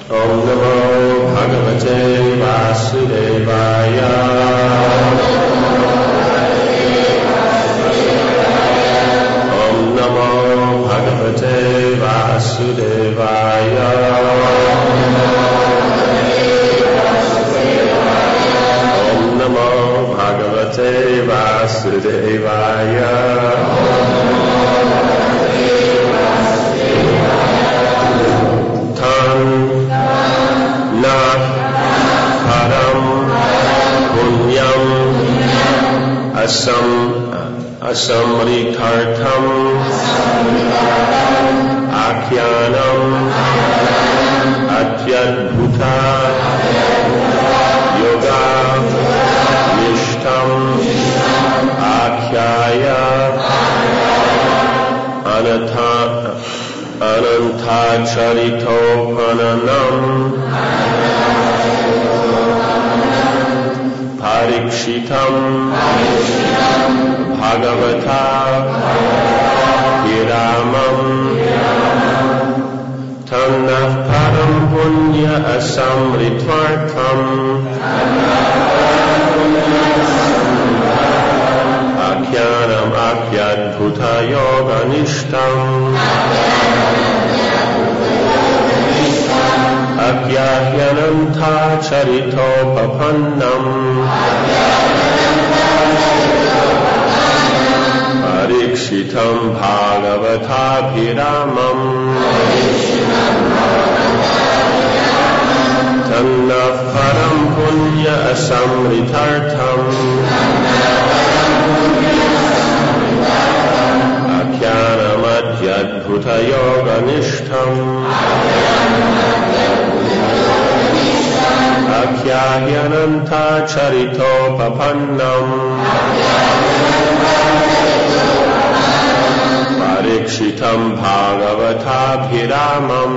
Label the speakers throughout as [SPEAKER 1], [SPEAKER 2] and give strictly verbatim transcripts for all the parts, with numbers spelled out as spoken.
[SPEAKER 1] Om Namo Bhagavate Vasudevaya. Om Namo Bhagavate Vasudevaya. Om Namo Bhagavate Vasudevaya. Tan na param punyam asam asamritartham akhyanam atyadbhuta yoga nishtam akhyaya anatha anantacharitopananam parikshitam bhagavata viramam tannah param punya asamritvartham akhyanam akhyadbhuta yoga nishtam akyahyananta charitopapannam parikshitam bhagavata bhiramam tannah param punya asamritartham akhyanam atyadbhuta yoga nishtam akyahyananta charitopapannam parikshitam bhagavata bhiramam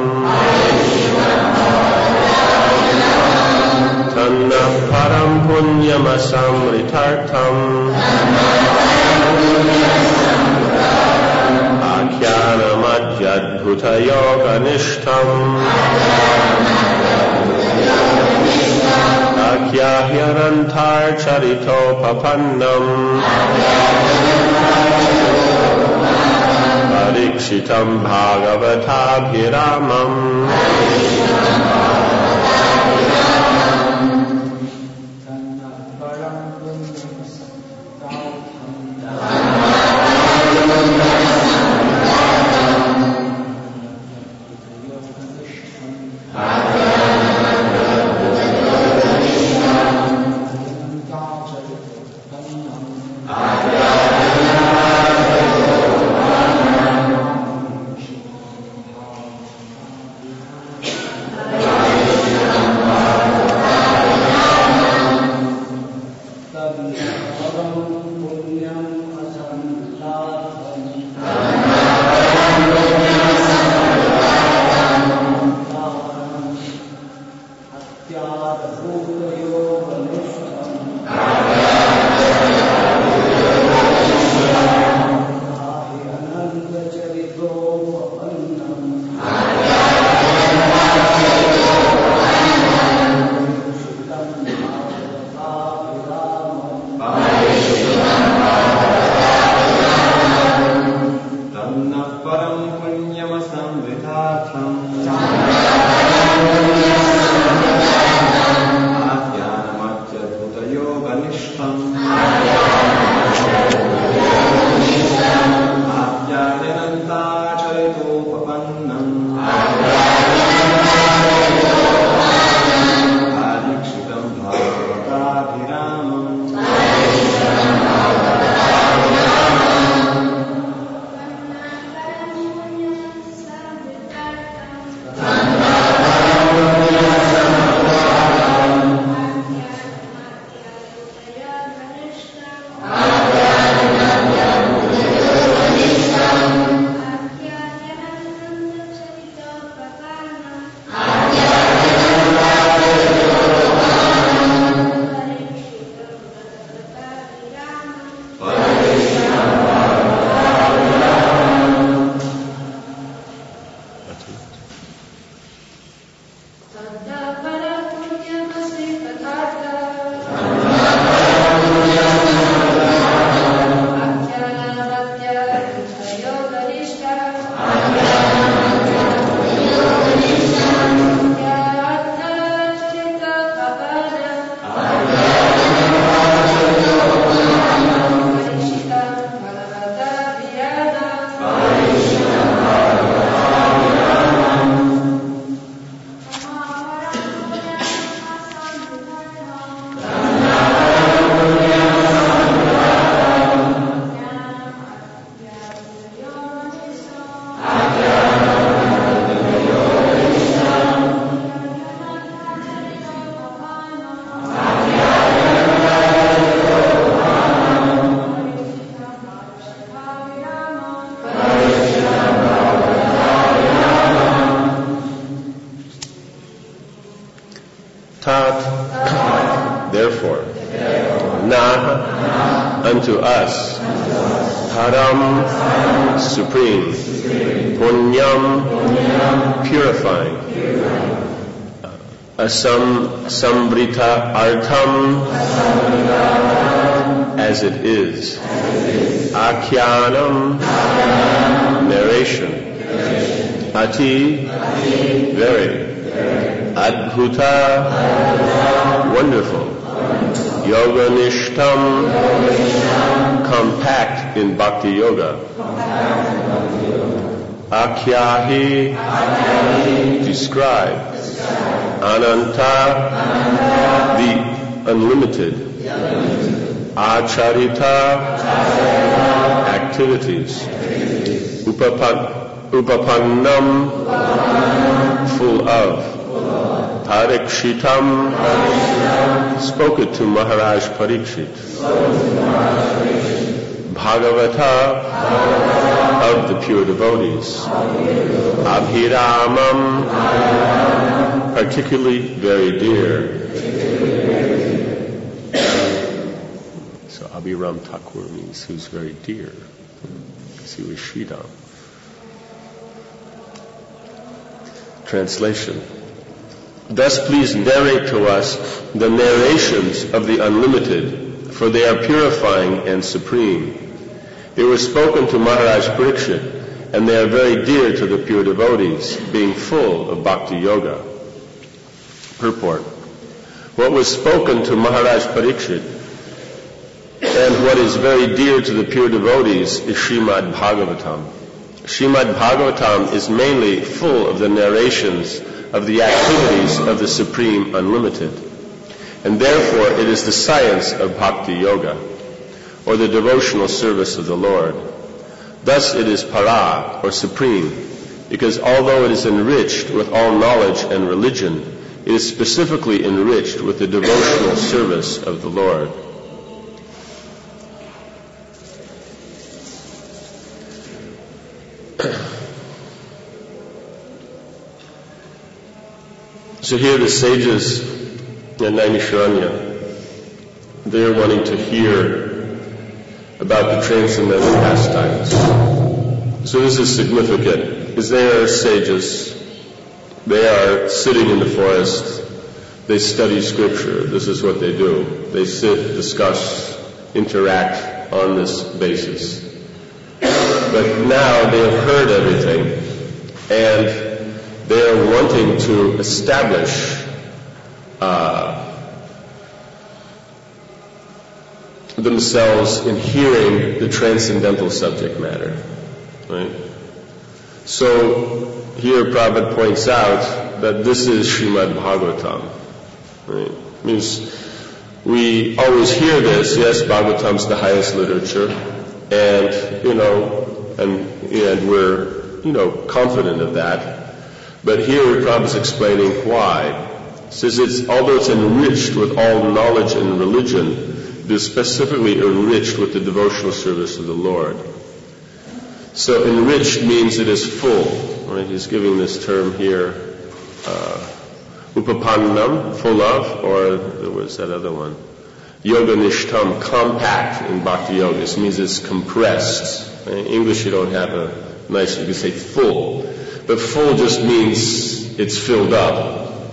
[SPEAKER 1] tannah param punyam asamritartham akhyanam atyadbhuta yoga nishtam akyahyanantar charitopapannam parikshitam bhagavata bhiramam Therefore, na, unto us, param, supreme, punyam, purifying, asam, sambrita artham, as it is, akyanam, narration, ati, very, adbhuta, wonderful, yoganishtam, compact in bhakti yoga, akyahi, describe, ananta, the unlimited, acharita, activities, upapannam, full of, parikshitam, spoken to Maharaj Parikshit, bhagavata, of the pure devotees, abhiramam, particularly very dear. So Abhiram Thakur means who's very dear, because he was Sridham. Translation. Thus please narrate to us the narrations of the unlimited, for they are purifying and supreme. They were spoken to Maharaj Parikshit, and they are very dear to the pure devotees, being full of bhakti yoga. Purport. What was spoken to Maharaj Parikshit and what is very dear to the pure devotees is Srimad Bhagavatam. Srimad Bhagavatam is mainly full of the narrations of the activities of the Supreme Unlimited, and therefore it is the science of Bhakti Yoga, or the devotional service of the Lord. Thus it is para, or supreme, because although it is enriched with all knowledge and religion, it is specifically enriched with the devotional service of the Lord. So here the sages in Naimisharanya, they're wanting to hear about the transcendental pastimes. So this is significant, because they are sages. They are sitting in the forest. They study scripture. This is what they do. They sit, discuss, interact on this basis. But now they have heard everything, and they are wanting to establish uh, themselves in hearing the transcendental subject matter. Right? So here Prabhupada points out that this is Srimad Bhagavatam. Right? Means we always hear this, yes, Bhagavatam's the highest literature, and, you know, and, and we're, you know, confident of that. But here Prabhupada is explaining why. He says it's, although it's enriched with all knowledge and religion, it is specifically enriched with the devotional service of the Lord. So enriched means it is full. Right? He's giving this term here, uh, upapannam, full of, or there was that other one, yoganishtam, compact in bhakti yoga. This means it's compressed. In English you don't have a nice, you can say full. But full just means it's filled up.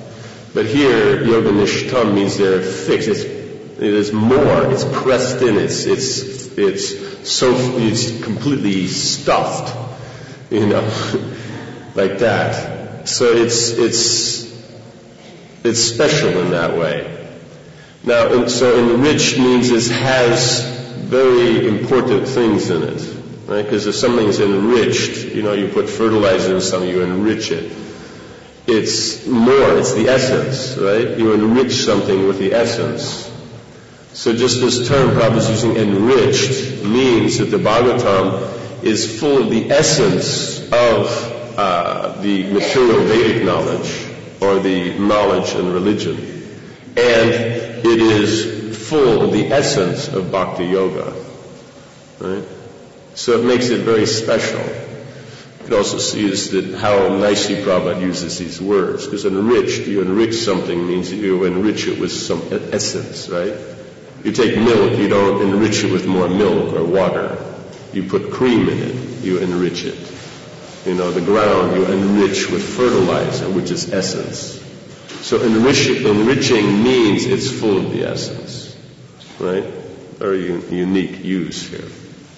[SPEAKER 1] But here, yoga nishtam means they're fixed. It's, it is more. It's pressed in. It's it's it's so it's completely stuffed, you know, like that. So it's it's it's special in that way. Now, and so enriched means it has very important things in it, right? Because if something's enriched, you know, you put fertilizer in something, you enrich it. It's more, it's the essence, right? You enrich something with the essence. So just this term Prabhupada is using, enriched, means that the Bhagavatam is full of the essence of uh, the material Vedic knowledge, or the knowledge and religion. And it is full of the essence of Bhakti Yoga, right? So it makes it very special. You can also see is that how nicely Prabhupada uses these words, because enriched, you enrich something means you enrich it with some essence, right? You take milk, you don't enrich it with more milk or water. You put cream in it, you enrich it. You know, the ground you enrich with fertilizer, which is essence. So enrich, enriching means it's full of the essence, right? Very un- unique use here.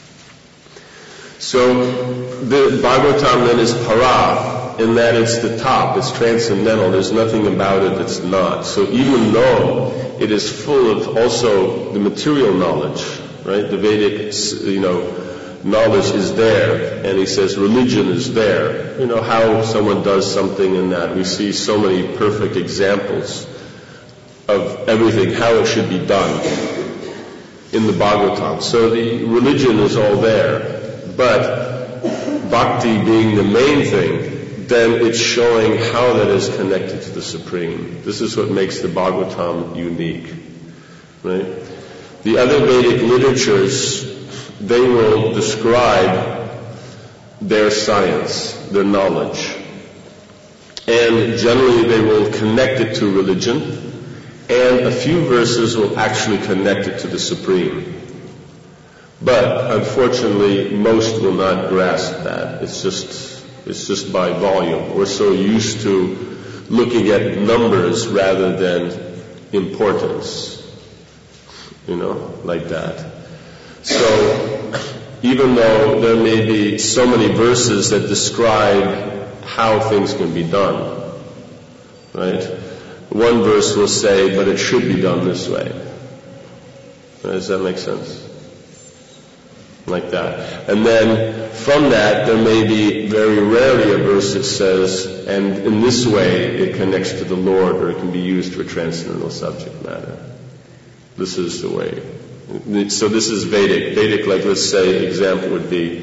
[SPEAKER 1] So the Bhagavatam then is para, in that it's the top, it's transcendental, there's nothing about it that's not. So even though it is full of also the material knowledge, right? The Vedic, you know, knowledge is there, and he says religion is there. You know, how someone does something in that. We see so many perfect examples of everything, how it should be done in the Bhagavatam. So the religion is all there. But bhakti being the main thing, then it's showing how that is connected to the Supreme. This is what makes the Bhagavatam unique, right? The other Vedic literatures, they will describe their science, their knowledge. And generally they will connect it to religion, and a few verses will actually connect it to the Supreme. But unfortunately, most will not grasp that. It's just, it's just by volume. We're so used to looking at numbers rather than importance, you know, like that. So, even though there may be so many verses that describe how things can be done, right? One verse will say, but it should be done this way. Does that make sense? Like that. And then from that, there may be very rarely a verse that says, and in this way it connects to the Lord, or it can be used for transcendental subject matter. This is the way. So this is Vedic. Vedic, like let's say, example would be,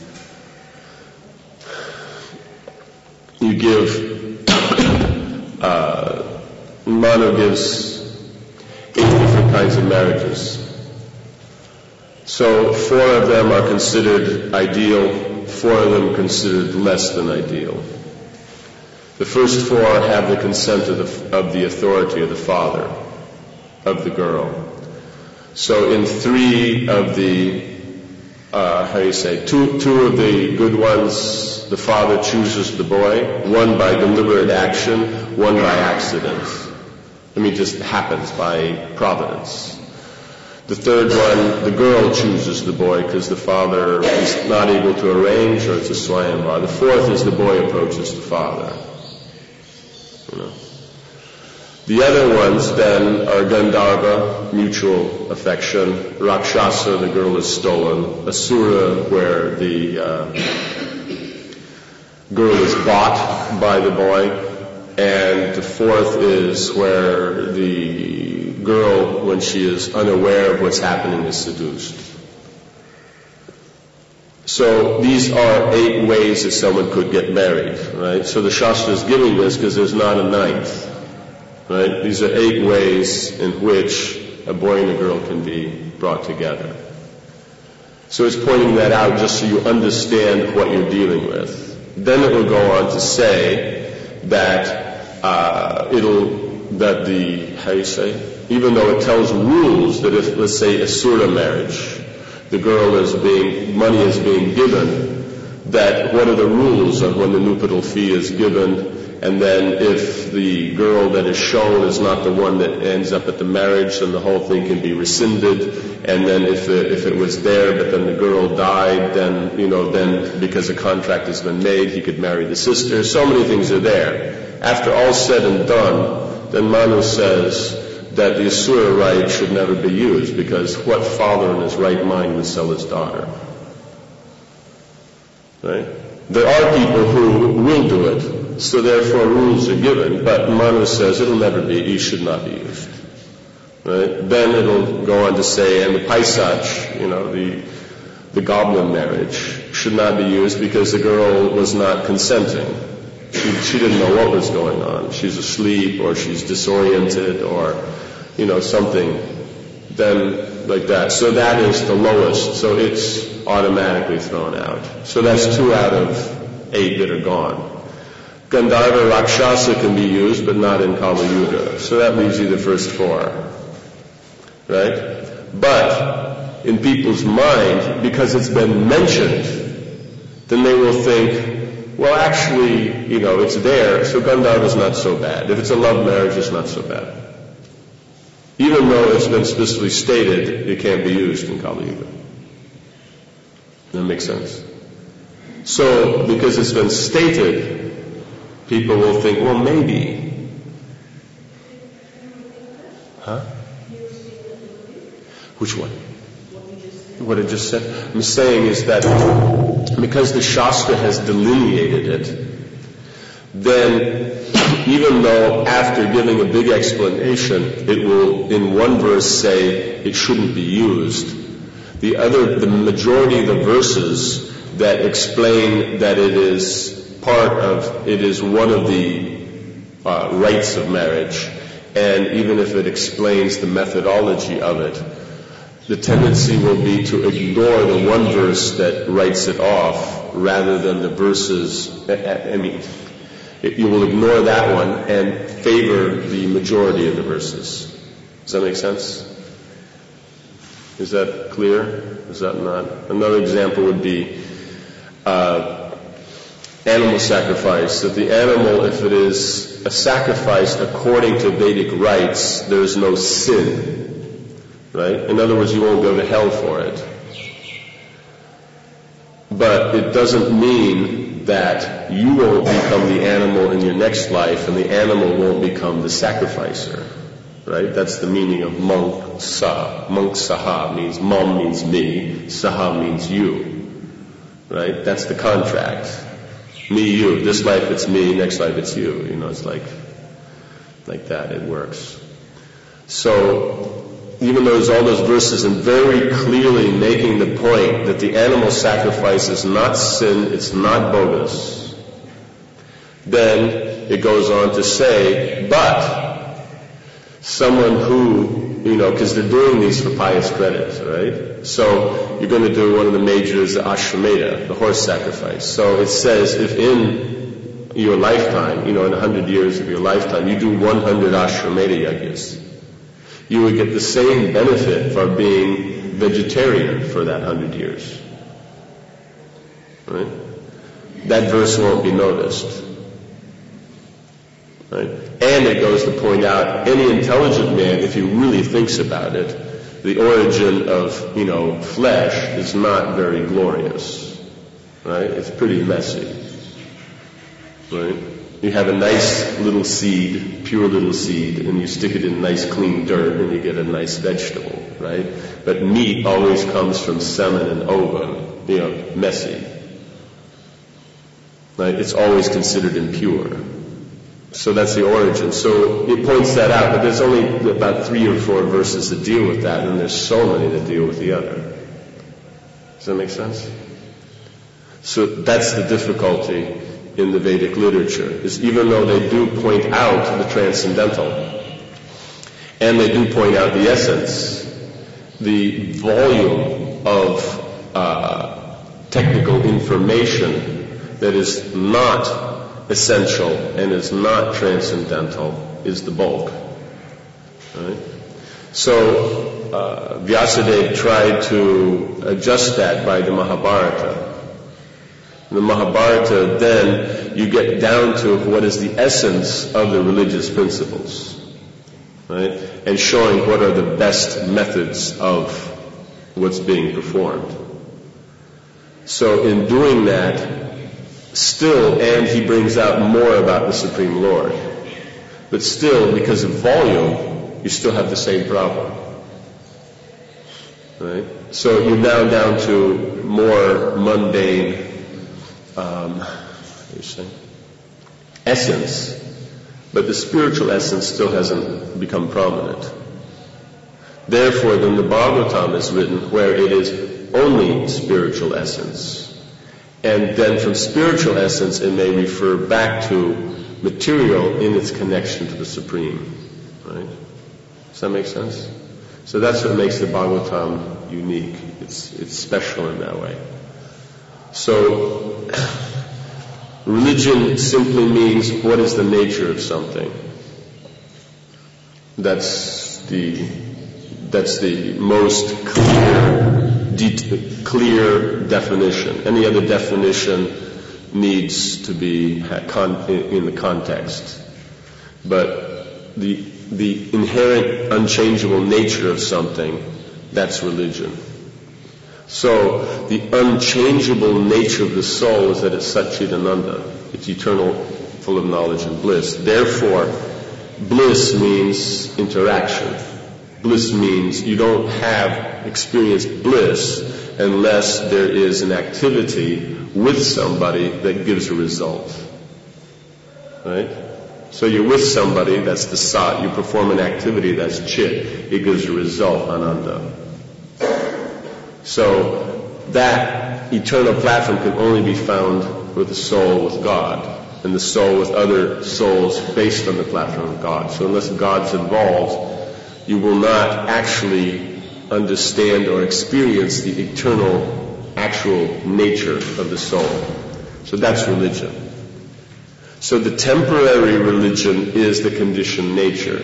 [SPEAKER 1] you give, uh, Manu gives eight different kinds of marriages. So four of them are considered ideal, four of them considered less than ideal. The first four have the consent of the, of the authority of the father of the girl. So in three of the, uh, how do you say, two, two of the good ones, the father chooses the boy, one by deliberate action, one by accident. I mean, it just happens by providence. The third one, the girl chooses the boy because the father is not able to arrange, or it's a swayamvar. The fourth is the boy approaches the father. You know. The other ones then are Gandharva, mutual affection. Rakshasa, the girl is stolen. Asura, where the uh, girl is bought by the boy. And the fourth is where the girl, when she is unaware of what's happening, is seduced. So these are eight ways that someone could get married, right? So the Shastra is giving this because there's not a ninth, right? These are eight ways in which a boy and a girl can be brought together. So it's pointing that out just so you understand what you're dealing with. Then it will go on to say that uh, it'll that the how do you say? Even though it tells rules that if, let's say, a Sura marriage, the girl is being, money is being given, that what are the rules of when the nuptial fee is given, and then if the girl that is shown is not the one that ends up at the marriage, then the whole thing can be rescinded. And then if it, if it was there, but then the girl died, then, you know, then because a contract has been made, he could marry the sister. So many things are there. After all said and done, then Manu says that the Asura right should never be used, because what father in his right mind would sell his daughter? Right? There are people who will do it, so therefore rules are given, but Manu says it'll never be, it should not be used. Right? Then it'll go on to say, and the Paisach, you know, the the goblin marriage, should not be used because the girl was not consenting. She, she didn't know what was going on. She's asleep, or she's disoriented, or, you know, something. Then, like that. So that is the lowest. So it's automatically thrown out. So that's two out of eight that are gone. Gandharva Rakshasa can be used, but not in Kali Yuga. So that leaves you the first four. Right? But in people's mind, because it's been mentioned, then they will think, well, actually, you know, it's there, so Gandharva is not so bad. If it's a love marriage, it's not so bad. Even though it's been specifically stated, it can't be used in Kali Yuga. Does that make sense? So, because it's been stated, people will think, well, maybe. Huh? Which one? What I just said? I'm saying is that because the Shastra has delineated it, then even though after giving a big explanation, it will in one verse say it shouldn't be used, the other, the majority of the verses that explain that it is part of, it is one of the uh, rites of marriage, and even if it explains the methodology of it, the tendency will be to ignore the one verse that writes it off rather than the verses, I mean, you will ignore that one and favor the majority of the verses. Does that make sense? Is that clear? Is that not? Another example would be uh, animal sacrifice. That the animal, if it is a sacrifice according to Vedic rites, there is no sin. Right? In other words, you won't go to hell for it. But it doesn't mean that you won't become the animal in your next life and the animal won't become the sacrificer. Right? That's the meaning of monk sa. Monk saha means mom means me, saha means you. Right? That's the contract. Me, you. This life it's me, next life it's you. You know, it's like like that. It works. So even though there's all those verses and very clearly making the point that the animal sacrifice is not sin, it's not bogus, then it goes on to say, but someone who, you know, because they're doing these for pious credit, right? So you're going to do one of the majors, the Ashwamedha, the horse sacrifice. So it says if in your lifetime, you know, in a hundred years of your lifetime, you do one hundred Ashwamedha yajnas, you would get the same benefit for being vegetarian for that hundred years. Right? That verse won't be noticed. Right? And it goes to point out any intelligent man, if he really thinks about it, the origin of, you know, flesh is not very glorious. Right? It's pretty messy. Right? You have a nice little seed, pure little seed, and you stick it in nice clean dirt and you get a nice vegetable, right? But meat always comes from semen and ovum, you know, messy. Right? It's always considered impure. So that's the origin. So it points that out, but there's only about three or four verses that deal with that, and there's so many that deal with the other. Does that make sense? So that's the difficulty in the Vedic literature, is even though they do point out the transcendental, and they do point out the essence, the volume of uh, technical information that is not essential and is not transcendental is the bulk. Right? So uh, Vyasadeva tried to adjust that by the Mahabharata. In the Mahabharata, then you get down to what is the essence of the religious principles, right? And showing what are the best methods of what's being performed. So in doing that, still, and he brings out more about the Supreme Lord, but still, because of volume, you still have the same problem, right? So you're now down to more mundane Um, what you say? essence, but the spiritual essence still hasn't become prominent. Therefore, then the Bhagavatam is written where it is only spiritual essence. And then from spiritual essence, it may refer back to material in its connection to the Supreme. Right? Does that make sense? So that's what makes the Bhagavatam unique. It's, it's special in that way. So, religion simply means what is the nature of something. That's the that's the most clear, de- clear definition. Any other definition needs to be con- in the context. But the the inherent, unchangeable nature of something, that's religion. So, the unchangeable nature of the soul is that it's Satchidananda. It's eternal, full of knowledge and bliss. Therefore, bliss means interaction. Bliss means you don't have experienced bliss unless there is an activity with somebody that gives a result. Right? So you're with somebody, that's the sat. You perform an activity, that's chit. It gives a result, ananda. So that eternal platform can only be found with the soul with God, and the soul with other souls based on the platform of God. So unless God's involved, you will not actually understand or experience the eternal, actual nature of the soul. So that's religion. So the temporary religion is the conditioned nature.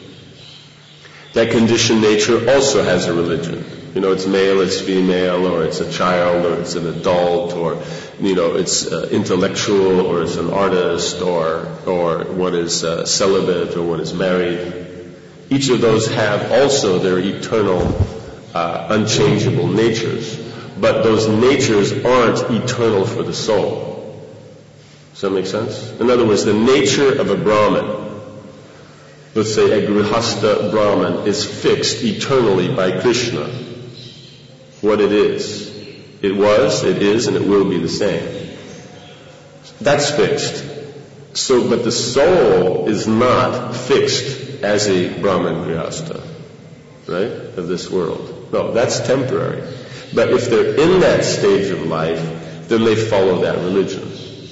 [SPEAKER 1] That conditioned nature also has a religion. You know, it's male, it's female, or it's a child, or it's an adult, or, you know, it's uh, intellectual, or it's an artist, or or what is uh, celibate, or what is married. Each of those have also their eternal, uh, unchangeable natures. But those natures aren't eternal for the soul. Does that make sense? In other words, the nature of a Brahmin, let's say a Grihastha Brahmin, is fixed eternally by Krishna. What it is. It was, it is, and it will be the same. That's fixed. So, but the soul is not fixed as a Brahman Grihastha, right, of this world. No, that's temporary. But if they're in that stage of life, then they follow that religion.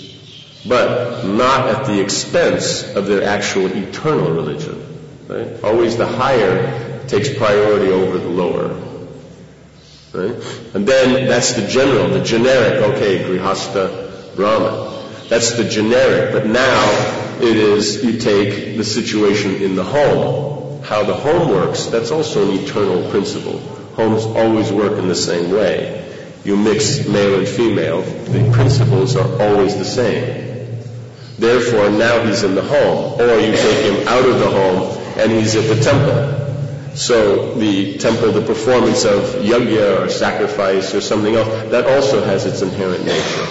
[SPEAKER 1] But not at the expense of their actual eternal religion. Right? Always the higher takes priority over the lower. Right? And then that's the general, the generic, okay, Grihastha Brahman. That's the generic, but now it is, you take the situation in the home. How the home works, that's also an eternal principle. Homes always work in the same way. You mix male and female, the principles are always the same. Therefore, now he's in the home, or you take him out of the home and he's at the temple. So the temple, the performance of yajna or sacrifice or something else, that also has its inherent nature.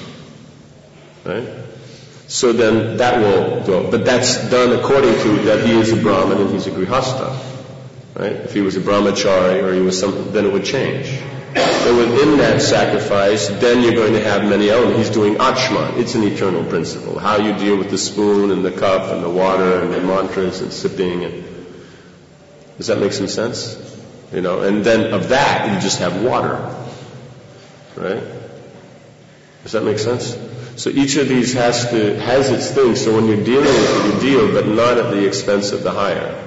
[SPEAKER 1] Right? So then that will go. But that's done according to that he is a Brahmin and he's a Grihastha. Right? If he was a brahmachari or he was something, then it would change. So within that sacrifice, then you're going to have many elements. He's doing achman. It's an eternal principle. How you deal with the spoon and the cup and the water and the mantras and sipping. And does that make some sense? You know, and then of that, you just have water. Right? Does that make sense? So each of these has to, has its thing. So when you're dealing with it, you deal, but not at the expense of the higher.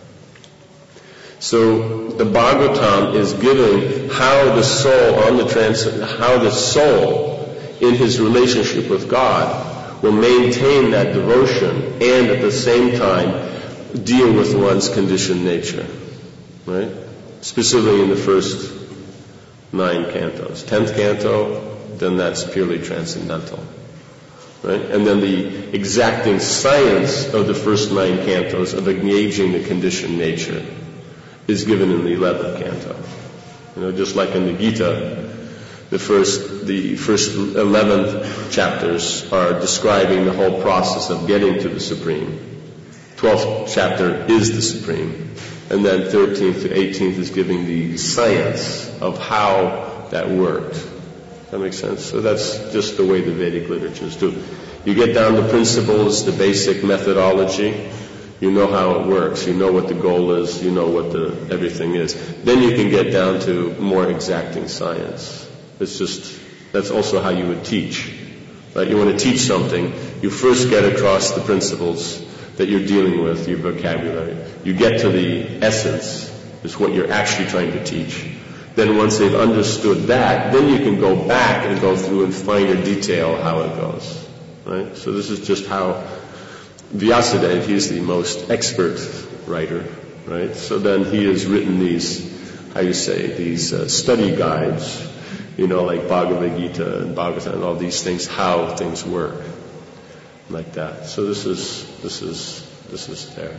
[SPEAKER 1] So the Bhagavatam is giving how the soul on the trans, how the soul in his relationship with God will maintain that devotion and at the same time deal with one's conditioned nature, right? Specifically in the first nine cantos. Tenth canto, then that's purely transcendental. Right? And then the exacting science of the first nine cantos of engaging the conditioned nature is given in the eleventh canto. You know, just like in the Gita, the first the first eleven chapters are describing the whole process of getting to the Supreme. twelfth chapter is the Supreme. And then thirteenth to eighteenth is giving the science of how that worked. That makes sense? So that's just the way the Vedic literatures do. You get down to principles, the basic methodology. You know how it works. You know what the goal is. You know what the everything is. Then you can get down to more exacting science. It's just, that's also how you would teach. Right? You want to teach something, you first get across the principles that you're dealing with, your vocabulary. You get to the essence, is what you're actually trying to teach. Then once they've understood that, then you can go back and go through in finer detail how it goes. Right? So this is just how Vyasadeva, he's the most expert writer, right? So then he has written these, how you say, these uh, study guides, you know, like Bhagavad Gita and Bhagavatam and all these things, how things work, like that. So this is, this is, this is there.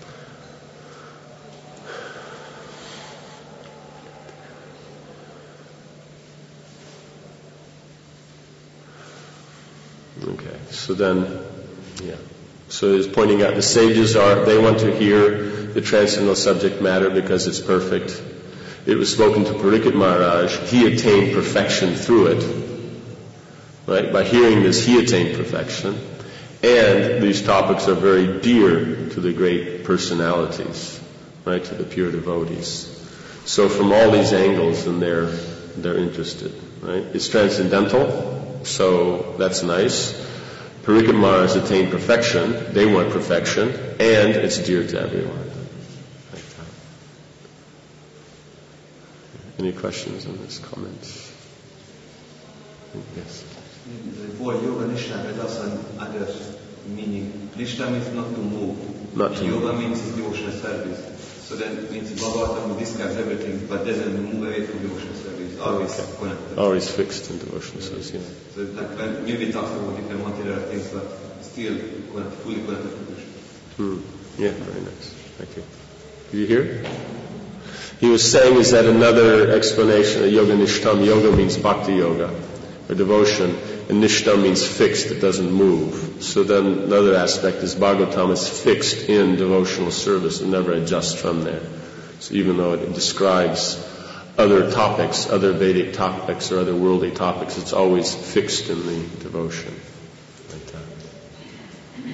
[SPEAKER 1] Okay, so then, yeah. So he's pointing out the sages are, they want to hear the transcendental subject matter because it's perfect. It was spoken to Parikshit Maharaj. He attained perfection through it. Right? By hearing this, he attained perfection. And these topics are very dear to the great personalities, right? To the pure devotees. So from all these angles, and they're, they're interested, right? It's transcendental, so that's nice. Parikshit Maharaj attained perfection. They want perfection, and it's dear to everyone. Any questions on this comment? Yes.
[SPEAKER 2] For yoga nishtha, it also other meaning. Nishtha means not to move.
[SPEAKER 1] Not to
[SPEAKER 2] yoga
[SPEAKER 1] move.
[SPEAKER 2] means devotional service. So that means Bhagavatam describes everything, but doesn't move away from devotional service. Always
[SPEAKER 1] okay.
[SPEAKER 2] connected.
[SPEAKER 1] Always fixed in devotional service. Yeah.
[SPEAKER 2] So like when maybe talks about different material things, but still connected, fully connected to devotion.
[SPEAKER 1] Hmm. Yeah, very nice. Thank you. Did you hear? He was saying, is that another explanation of yoga nishtam? Yoga means bhakti yoga, or devotion, and nishtam means fixed, it doesn't move. So then another aspect is Bhagavatam is fixed in devotional service and never adjusts from there. So even though it describes other topics, other Vedic topics or other worldly topics, it's always fixed in the devotion. Like that.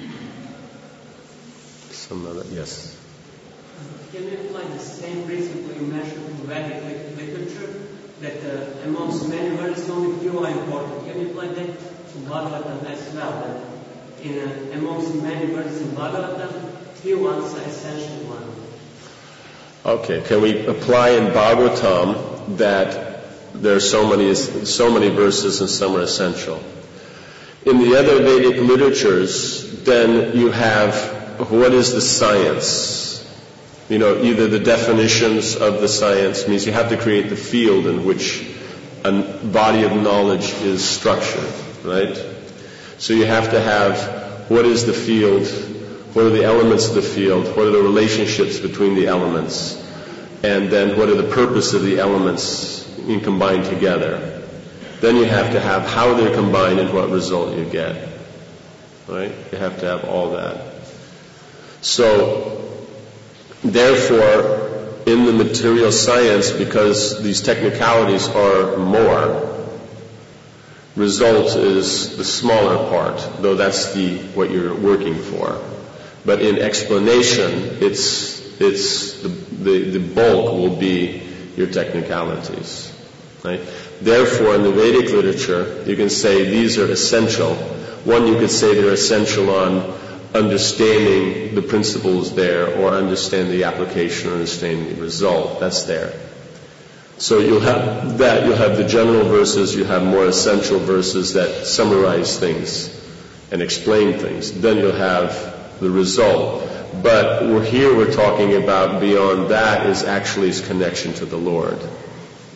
[SPEAKER 1] Some other, yes?
[SPEAKER 3] Can you apply the same principle you mentioned in Vedic literature, that uh, amongst many words only few are important? Can you apply that to Bhagavatam as well? That in uh, amongst many words in Bhagavatam, few ones are essential ones.
[SPEAKER 1] Okay, can we apply in Bhagavatam that there are so many so many verses and some are essential? In the other Vedic literatures, then you have what is the science? You know, either the definitions of the science means you have to create the field in which a body of knowledge is structured, right? So you have to have what is the field, what are the elements of the field, what are the relationships between the elements, and then what are the purpose of the elements being combined together. Then you have to have how they're combined and what result you get, right? You have to have all that. So, therefore, in the material science, because these technicalities are more, result is the smaller part, though that's the what you're working for. But in explanation, it's it's the, the, the bulk will be your technicalities. Right? Therefore, in the Vedic literature, you can say these are essential. One, you could say they're essential on understanding the principles there, or understand the application, or understanding the result. That's there. So you'll have that. You'll have the general verses. You have more essential verses that summarize things and explain things. Then you'll have the result. But we're here we're talking about beyond that is actually his connection to the Lord.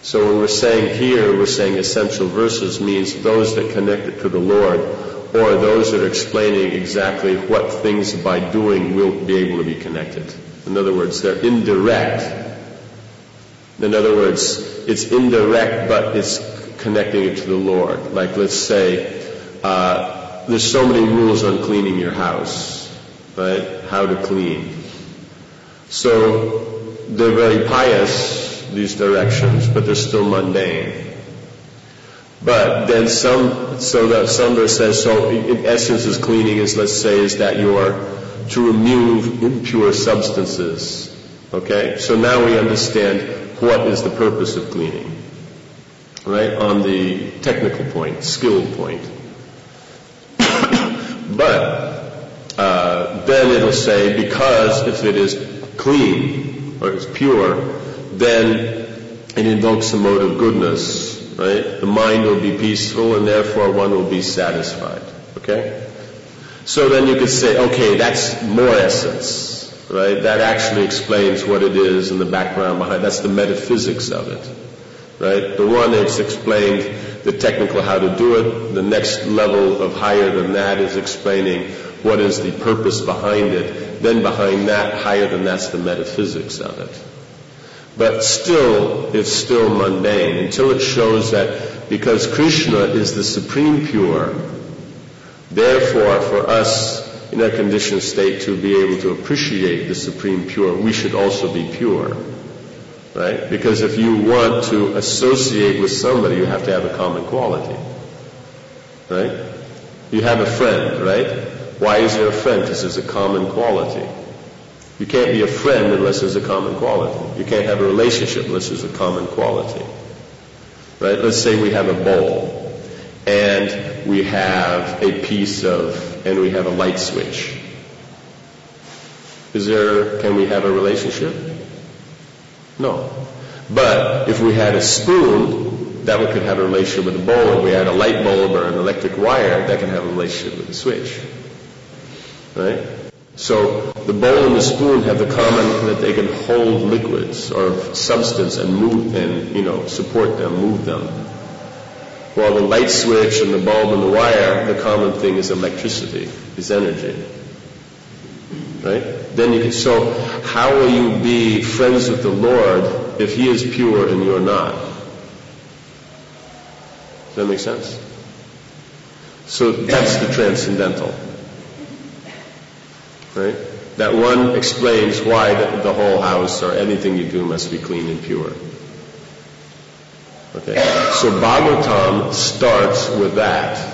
[SPEAKER 1] So when we're saying here, we're saying essential verses means those that connect it to the Lord, or those that are explaining exactly what things by doing will be able to be connected. In other words, they're indirect. In other words, it's indirect, but it's connecting it to the Lord. Like, let's say, uh, there's so many rules on cleaning your house, right? How to clean. So they're very pious, these directions, but they're still mundane. But then some, so that Sundar says, so in essence is cleaning is, let's say, is that you're to remove impure substances. Okay? So now we understand what is the purpose of cleaning. Right? On the technical point, skill point. But uh, then it'll say, because if it is clean, or it's pure, then it invokes the mode of goodness. Right? The mind will be peaceful, and therefore one will be satisfied. Okay? So then you could say, okay, that's more essence, right? That actually explains what it is and the background behind it. That's the metaphysics of it, right? The one that's explained the technical how to do it. The next level of higher than that is explaining what is the purpose behind it. Then behind that, higher than that's the metaphysics of it. But still, it's still mundane until it shows that because Krishna is the supreme pure, therefore for us in our conditioned state to be able to appreciate the supreme pure, we should also be pure. Right? Because if you want to associate with somebody, you have to have a common quality. Right? You have a friend, right? Why is there a friend? Because there's a common quality. You can't be a friend unless there's a common quality. You can't have a relationship unless there's a common quality. Right? Let's say we have a bowl, and we have a piece of, and we have a light switch. Is there, can we have a relationship? No. But if we had a spoon, that could have a relationship with the bowl. If we had a light bulb or an electric wire, that can have a relationship with the switch. Right? So the bowl and the spoon have the common that they can hold liquids or substance and move and, you know, support them, move them. While the light switch and the bulb and the wire, the common thing is electricity, is energy. Right? Then you can, so how will you be friends with the Lord if He is pure and you're not? Does that make sense? So that's the transcendental. Right? That one explains why the, the whole house or anything you do must be clean and pure. Okay? So Bhagavatam starts with that.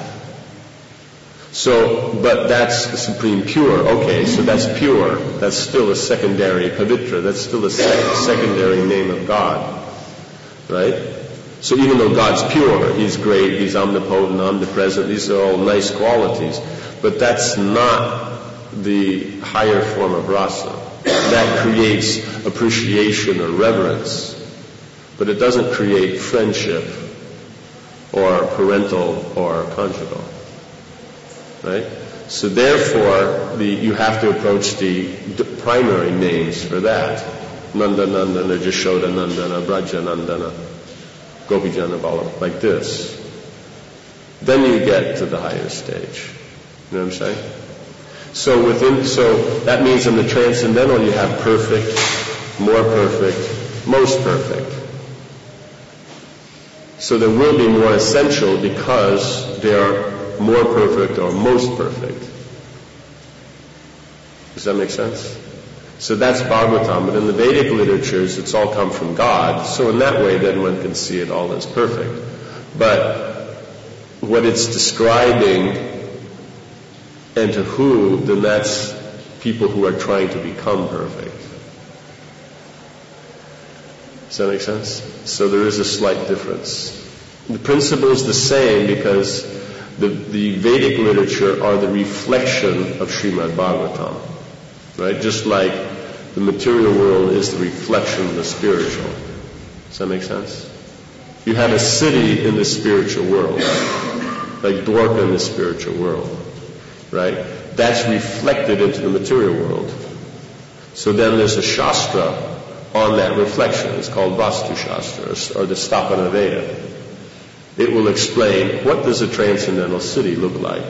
[SPEAKER 1] So, but that's the supreme pure. Okay, so that's pure. That's still a secondary pavitra. That's still a sec- secondary name of God. Right? So even though God's pure, He's great, He's omnipotent, omnipresent, these are all nice qualities. But that's not the higher form of rasa. That creates appreciation or reverence. But it doesn't create friendship or parental or conjugal. Right? So therefore, the, you have to approach the, the primary names for that. Nanda Nandana, Jashoda Nandana, Braja Nandana, Gopijana Bala, like this. Then you get to the higher stage. You know what I'm saying? So within, so that means in the transcendental you have perfect, more perfect, most perfect. So there will be more essential because they are more perfect or most perfect. Does that make sense? So that's Bhagavatam, but in the Vedic literatures it's all come from God. So in that way then one can see it all as perfect. But what it's describing and to who, then that's people who are trying to become perfect. Does that make sense? So there is a slight difference. The principle is the same because the, the Vedic literature are the reflection of Srimad Bhagavatam. Right? Just like the material world is the reflection of the spiritual. Does that make sense? You have a city in the spiritual world, like Dwarka in the spiritual world. Right? That's reflected into the material world. So then there's a Shastra on that reflection. It's called Vastu Shastra, or the Stapana Veda. It will explain what does a transcendental city look like.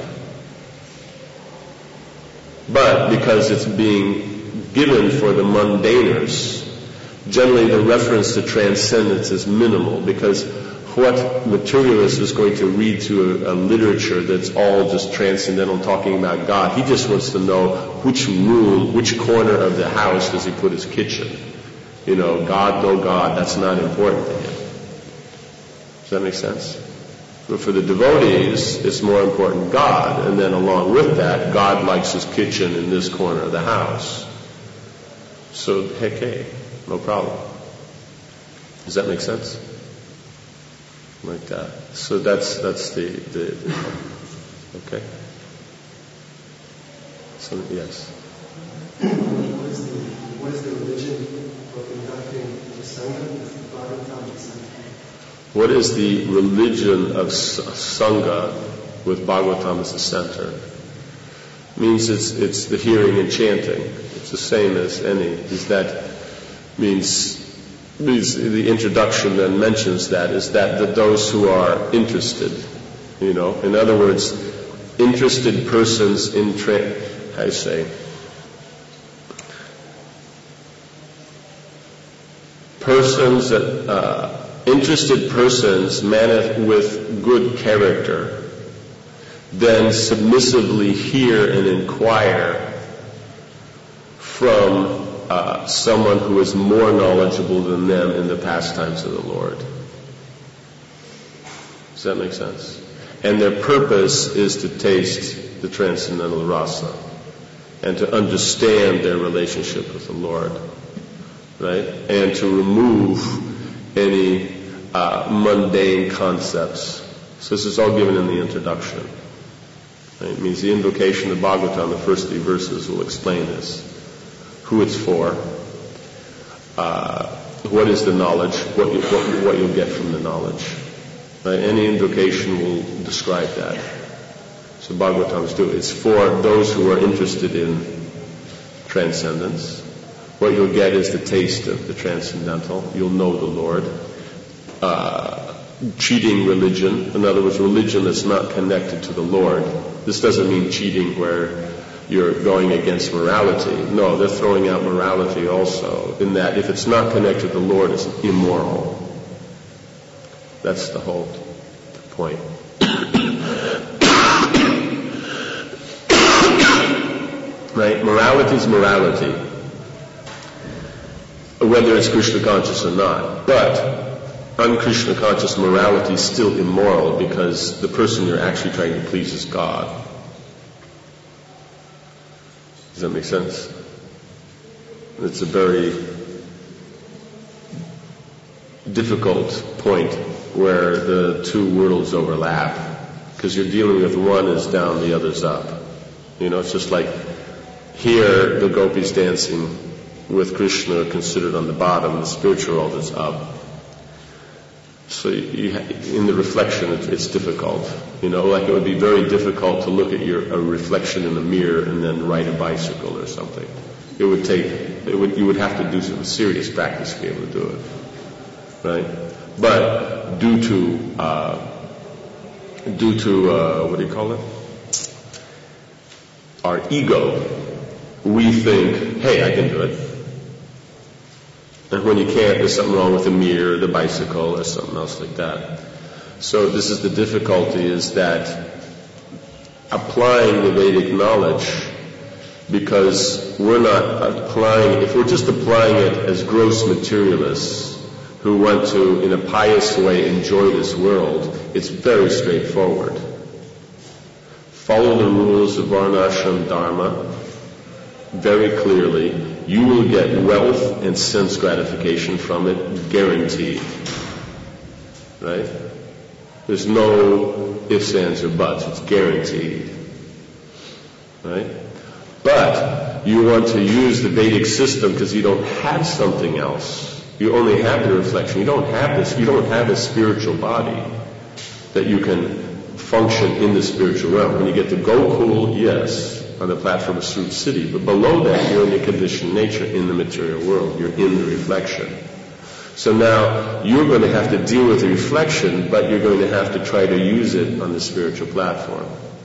[SPEAKER 1] But because it's being given for the mundaners, generally the reference to transcendence is minimal, because what materialist is going to read through a, a literature that's all just transcendental, talking about God? He just wants to know which room, which corner of the house does he put his kitchen. You know, God, no God, that's not important to him. Does that make sense? But for the devotees, it's more important God, and then along with that, God likes his kitchen in this corner of the house. So, heck, hey, no problem. Does that make sense? Like that. So that's that's the, the, the okay. So yes.
[SPEAKER 4] What is the what is the religion for conducting the Sangha? Is the Bhagavatam the center?
[SPEAKER 1] What is the religion of Sangha with Bhagavatam as the center? Means it's it's the hearing and chanting. It's the same as any. Is that means. The introduction then mentions that is that the, those who are interested, you know, in other words, interested persons in, tra- how you say, persons that, uh, interested persons manif- with good character, then submissively hear and inquire from Uh, someone who is more knowledgeable than them in the pastimes of the Lord. Does that make sense? And their purpose is to taste the transcendental rasa and to understand their relationship with the Lord, right? And to remove any uh, mundane concepts. So this is all given in the introduction. Right? It means the invocation of Bhagavatam, the first three verses will explain this. Who it's for, uh, what is the knowledge, what, you, what, what you'll get from the knowledge. Right? Any invocation will describe that. So Bhagavatam's do it. It's for those who are interested in transcendence. What you'll get is the taste of the transcendental. You'll know the Lord. Uh, cheating religion, in other words, religion that's not connected to the Lord. This doesn't mean cheating where you're going against morality. No, they're throwing out morality also, in that if it's not connected to the Lord, it's immoral. That's the whole point. Right? Morality is morality, whether it's Krishna conscious or not. But un-Krishna conscious morality is still immoral because the person you're actually trying to please is God. Does that make sense? It's a very difficult point where the two worlds overlap, because you're dealing with one is down, the other's up. You know, it's just like here the gopis dancing with Krishna considered on the bottom, the spiritual world is up. So you, in the reflection, it's, it's difficult. You know, like it would be very difficult to look at your a reflection in the mirror and then ride a bicycle or something. It would take, it would, you would have to do some serious practice to be able to do it, right? But due to, uh, due to uh, what do you call it? Our ego, we think, hey, I can do it. And when you can't, there's something wrong with the mirror, the bicycle, or something else like that. So this is the difficulty, is that applying the Vedic knowledge, because we're not applying, if we're just applying it as gross materialists who want to, in a pious way, enjoy this world, it's very straightforward. Follow the rules of Varnashram Dharma very clearly. You will get wealth and sense gratification from it, guaranteed. Right? There's no ifs, ands, or buts. It's guaranteed. Right? But you want to use the Vedic system because you don't have something else. You only have the reflection. You don't have this. You don't have a spiritual body that you can function in the spiritual realm. When you get to Gokul, yes. on the platform of Srut City. But below that, you're in the conditioned nature in the material world. You're in the reflection. So now you're going to have to deal with the reflection, but you're going to have to try to use it on the spiritual platform.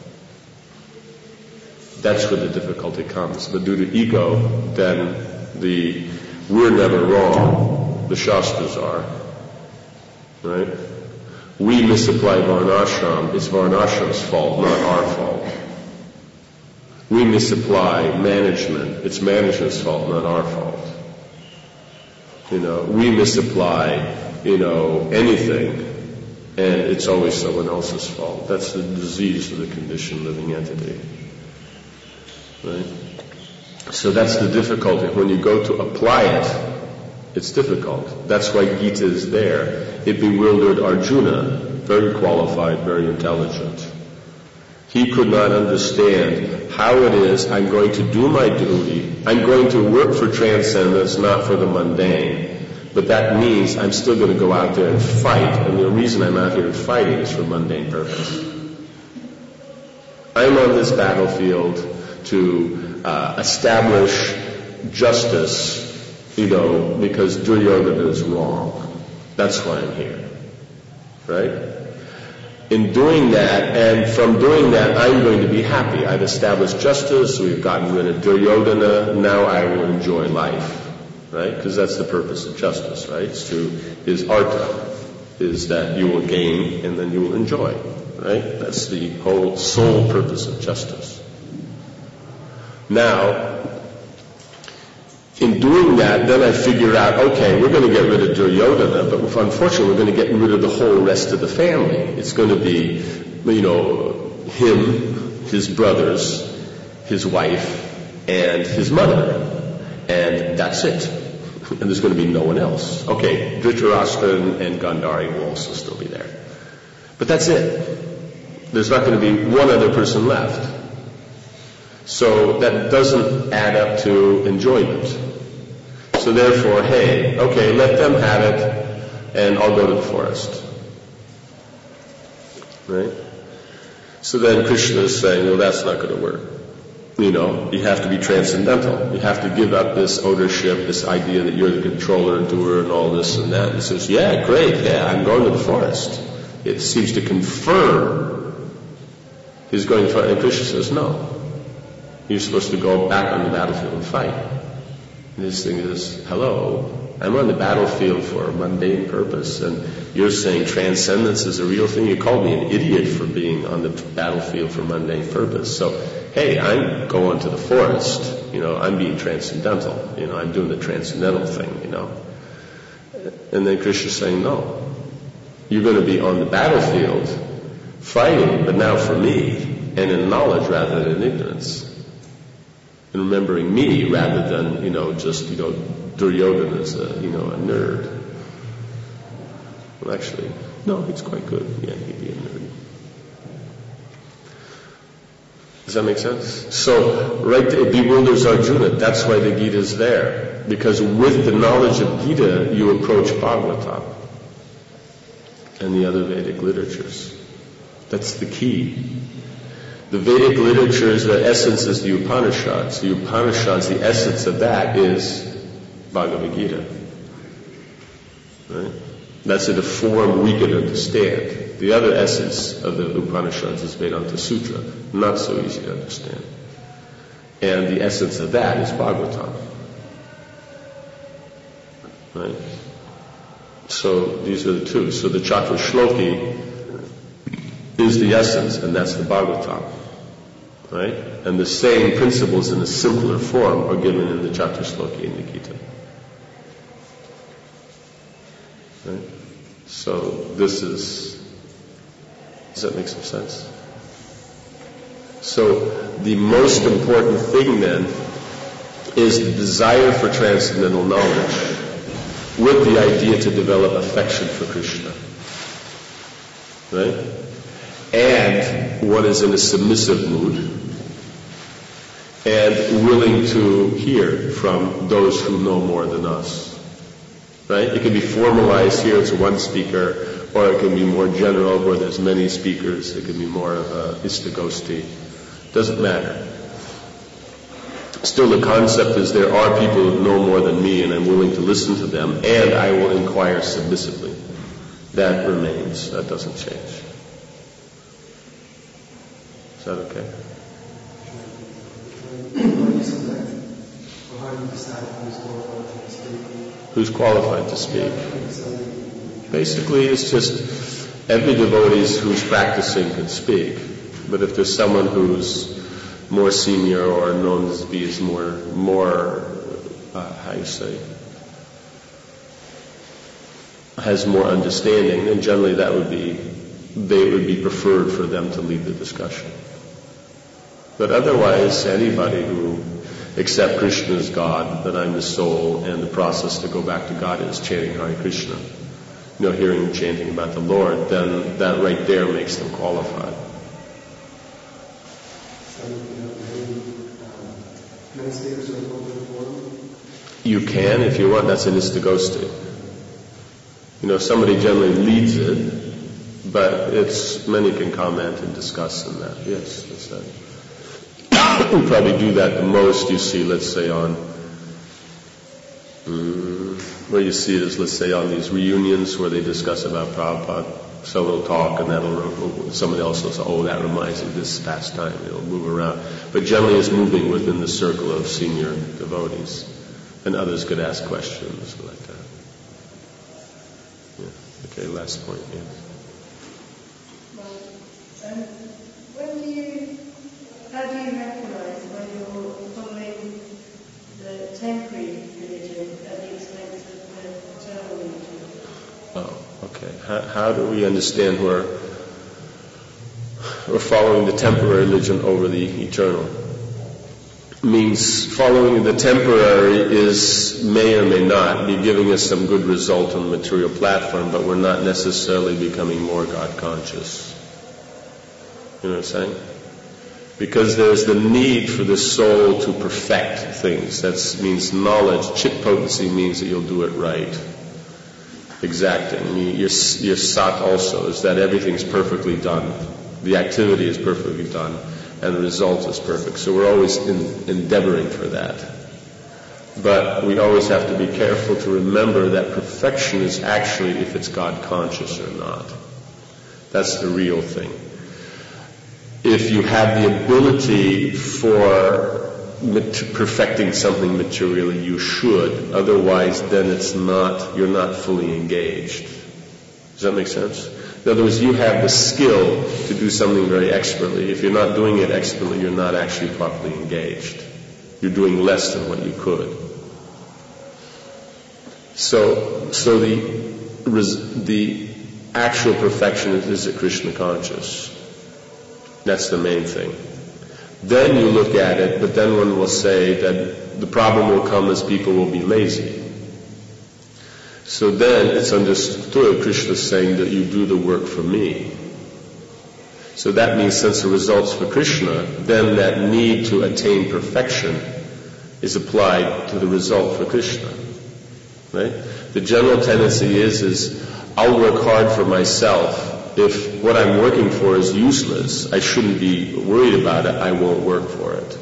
[SPEAKER 1] That's where the difficulty comes. But due to ego, then the we're never wrong. The Shastras are. Right? We misapply Varnashram. It's Varnashram's fault, not our fault. We misapply management. It's management's fault, not our fault. You know, we misapply, you know, anything, and it's always someone else's fault. That's the disease of the conditioned living entity. Right? So that's the difficulty. When you go to apply it, it's difficult. That's why Gita is there. It bewildered Arjuna, very qualified, very intelligent. He could not understand how it is I'm going to do my duty. I'm going to work for transcendence, not for the mundane. But that means I'm still going to go out there and fight. And the reason I'm out here fighting is for mundane purpose. I'm on this battlefield to uh, establish justice, you know, because Duryodhana is wrong. That's why I'm here. Right? In doing that, and from doing that, I'm going to be happy. I've established justice, we've gotten rid of Duryodhana, now I will enjoy life. Right? Because that's the purpose of justice, right? It's to, is artha, is that you will gain and then you will enjoy. Right? That's the whole sole purpose of justice. Now, in doing that, then I figure out, okay, we're going to get rid of Duryodhana, but unfortunately we're going to get rid of the whole rest of the family. It's going to be, you know, him, his brothers, his wife, and his mother. And that's it. And there's going to be no one else. Okay, Dhritarashtra and, and Gandhari will also still be there. But that's it. There's not going to be one other person left. So that doesn't add up to enjoyment. So therefore, hey, okay, let them have it, and I'll go to the forest. Right? So then Krishna is saying, well, that's not going to work. You know, you have to be transcendental. You have to give up this ownership, this idea that you're the controller, doer, and all this and that. And he says, yeah, great, yeah, I'm going to the forest. It seems to confirm he's going to, and Krishna says, no. You're supposed to go back on the battlefield and fight. And his thing is, hello, I'm on the battlefield for a mundane purpose, and you're saying transcendence is a real thing? You called me an idiot for being on the battlefield for mundane purpose. So, hey, I'm going to the forest. You know, I'm being transcendental. You know, I'm doing the transcendental thing, you know. And then Krishna's saying, no. You're going to be on the battlefield fighting, but now for me, and in knowledge rather than in ignorance. And remembering me rather than, you know, just, you know, Duryodhana is a, you know, a nerd. Well, actually, no, he's quite good. Yeah, he'd be a nerd. Does that make sense? So, right, it bewilders Arjuna. That's why the Gita is there. Because with the knowledge of Gita, you approach Bhagavatam and the other Vedic literatures. That's the key. The Vedic literature is the essence is the Upanishads. The Upanishads, the essence of that is Bhagavad Gita. Right? That's in a form we can understand. The other essence of the Upanishads is Vedanta Sutra. Not so easy to understand. And the essence of that is Bhagavatam. Right? So these are the two. So the Chatra Shloki is the essence, and that's the Bhagavatam. Right? And the same principles in a simpler form are given in the Chatra Shloki in the Gita. Right? So this is, does that make some sense? So the most important thing then is the desire for transcendental knowledge with the idea to develop affection for Krishna. Right? And one is in a submissive mood and willing to hear from those who know more than us. Right? It can be formalized here, it's one speaker, or it can be more general where there's many speakers. It can be more of a istagosti. Doesn't matter. Still, the concept is there are people who know more than me, and I'm willing to listen to them, and I will inquire submissively. That remains. That doesn't change. Is that okay?
[SPEAKER 4] How do you select, or how do you decide who's qualified to speak?
[SPEAKER 1] Who's qualified to speak? Basically, it's just every devotee who's practicing can speak. But if there's someone who's more senior or known to be as more, more, uh, how you say, has more understanding, then generally that would be, they would be preferred for them to lead the discussion. But otherwise, anybody who accepts Krishna as God, that I'm the soul, and the process to go back to God is chanting Hare Krishna, you know, hearing chanting about the Lord, then that right there makes them qualified. You can, if you want. That's an istagosti. You know, somebody generally leads it, but it's many can comment and discuss in that. Yes, that's that. We probably do that the most. You see, let's say on um, where you see it is, let's say on these reunions where they discuss about Prabhupada. Someone will talk, and that'll somebody else will say, "Oh, that reminds me of this past time." It'll move around, but generally it's moving within the circle of senior devotees, and others could ask questions like that. Yeah. Okay. Last point. Yeah.
[SPEAKER 5] Well, um, when do you, how do you recognise when you're following the temporary religion at the expense of the eternal religion?
[SPEAKER 1] Oh. Okay, how, how do we understand we're, we're following the temporary religion over the eternal? Means following the temporary is, may or may not, be giving us some good result on the material platform, but we're not necessarily becoming more God conscious. You know what I'm saying? Because there's the need for the soul to perfect things. That means knowledge. Chit potency means that you'll do it right. Exacting. Your, your sat also is that everything's perfectly done. The activity is perfectly done, and the result is perfect. So we're always in, endeavoring for that. But we always have to be careful to remember that perfection is actually if it's God conscious or not. That's the real thing. If you have the ability for perfecting something materially, you should. Otherwise, then it's not, you're not fully engaged. Does that make sense? In other words, you have the skill to do something very expertly. If you're not doing it expertly, you're not actually properly engaged. You're doing less than what you could. So, so the the actual perfection is, is it Krishna conscious? That's the main thing. Then you look at it, but then one will say that the problem will come as people will be lazy. So then it's understood, Krishna is saying that you do the work for me. So that means since the result's for Krishna, then that need to attain perfection is applied to the result for Krishna. Right? The general tendency is, is I'll work hard for myself. If what I'm working for is useless, I shouldn't be worried about it. I won't work for it.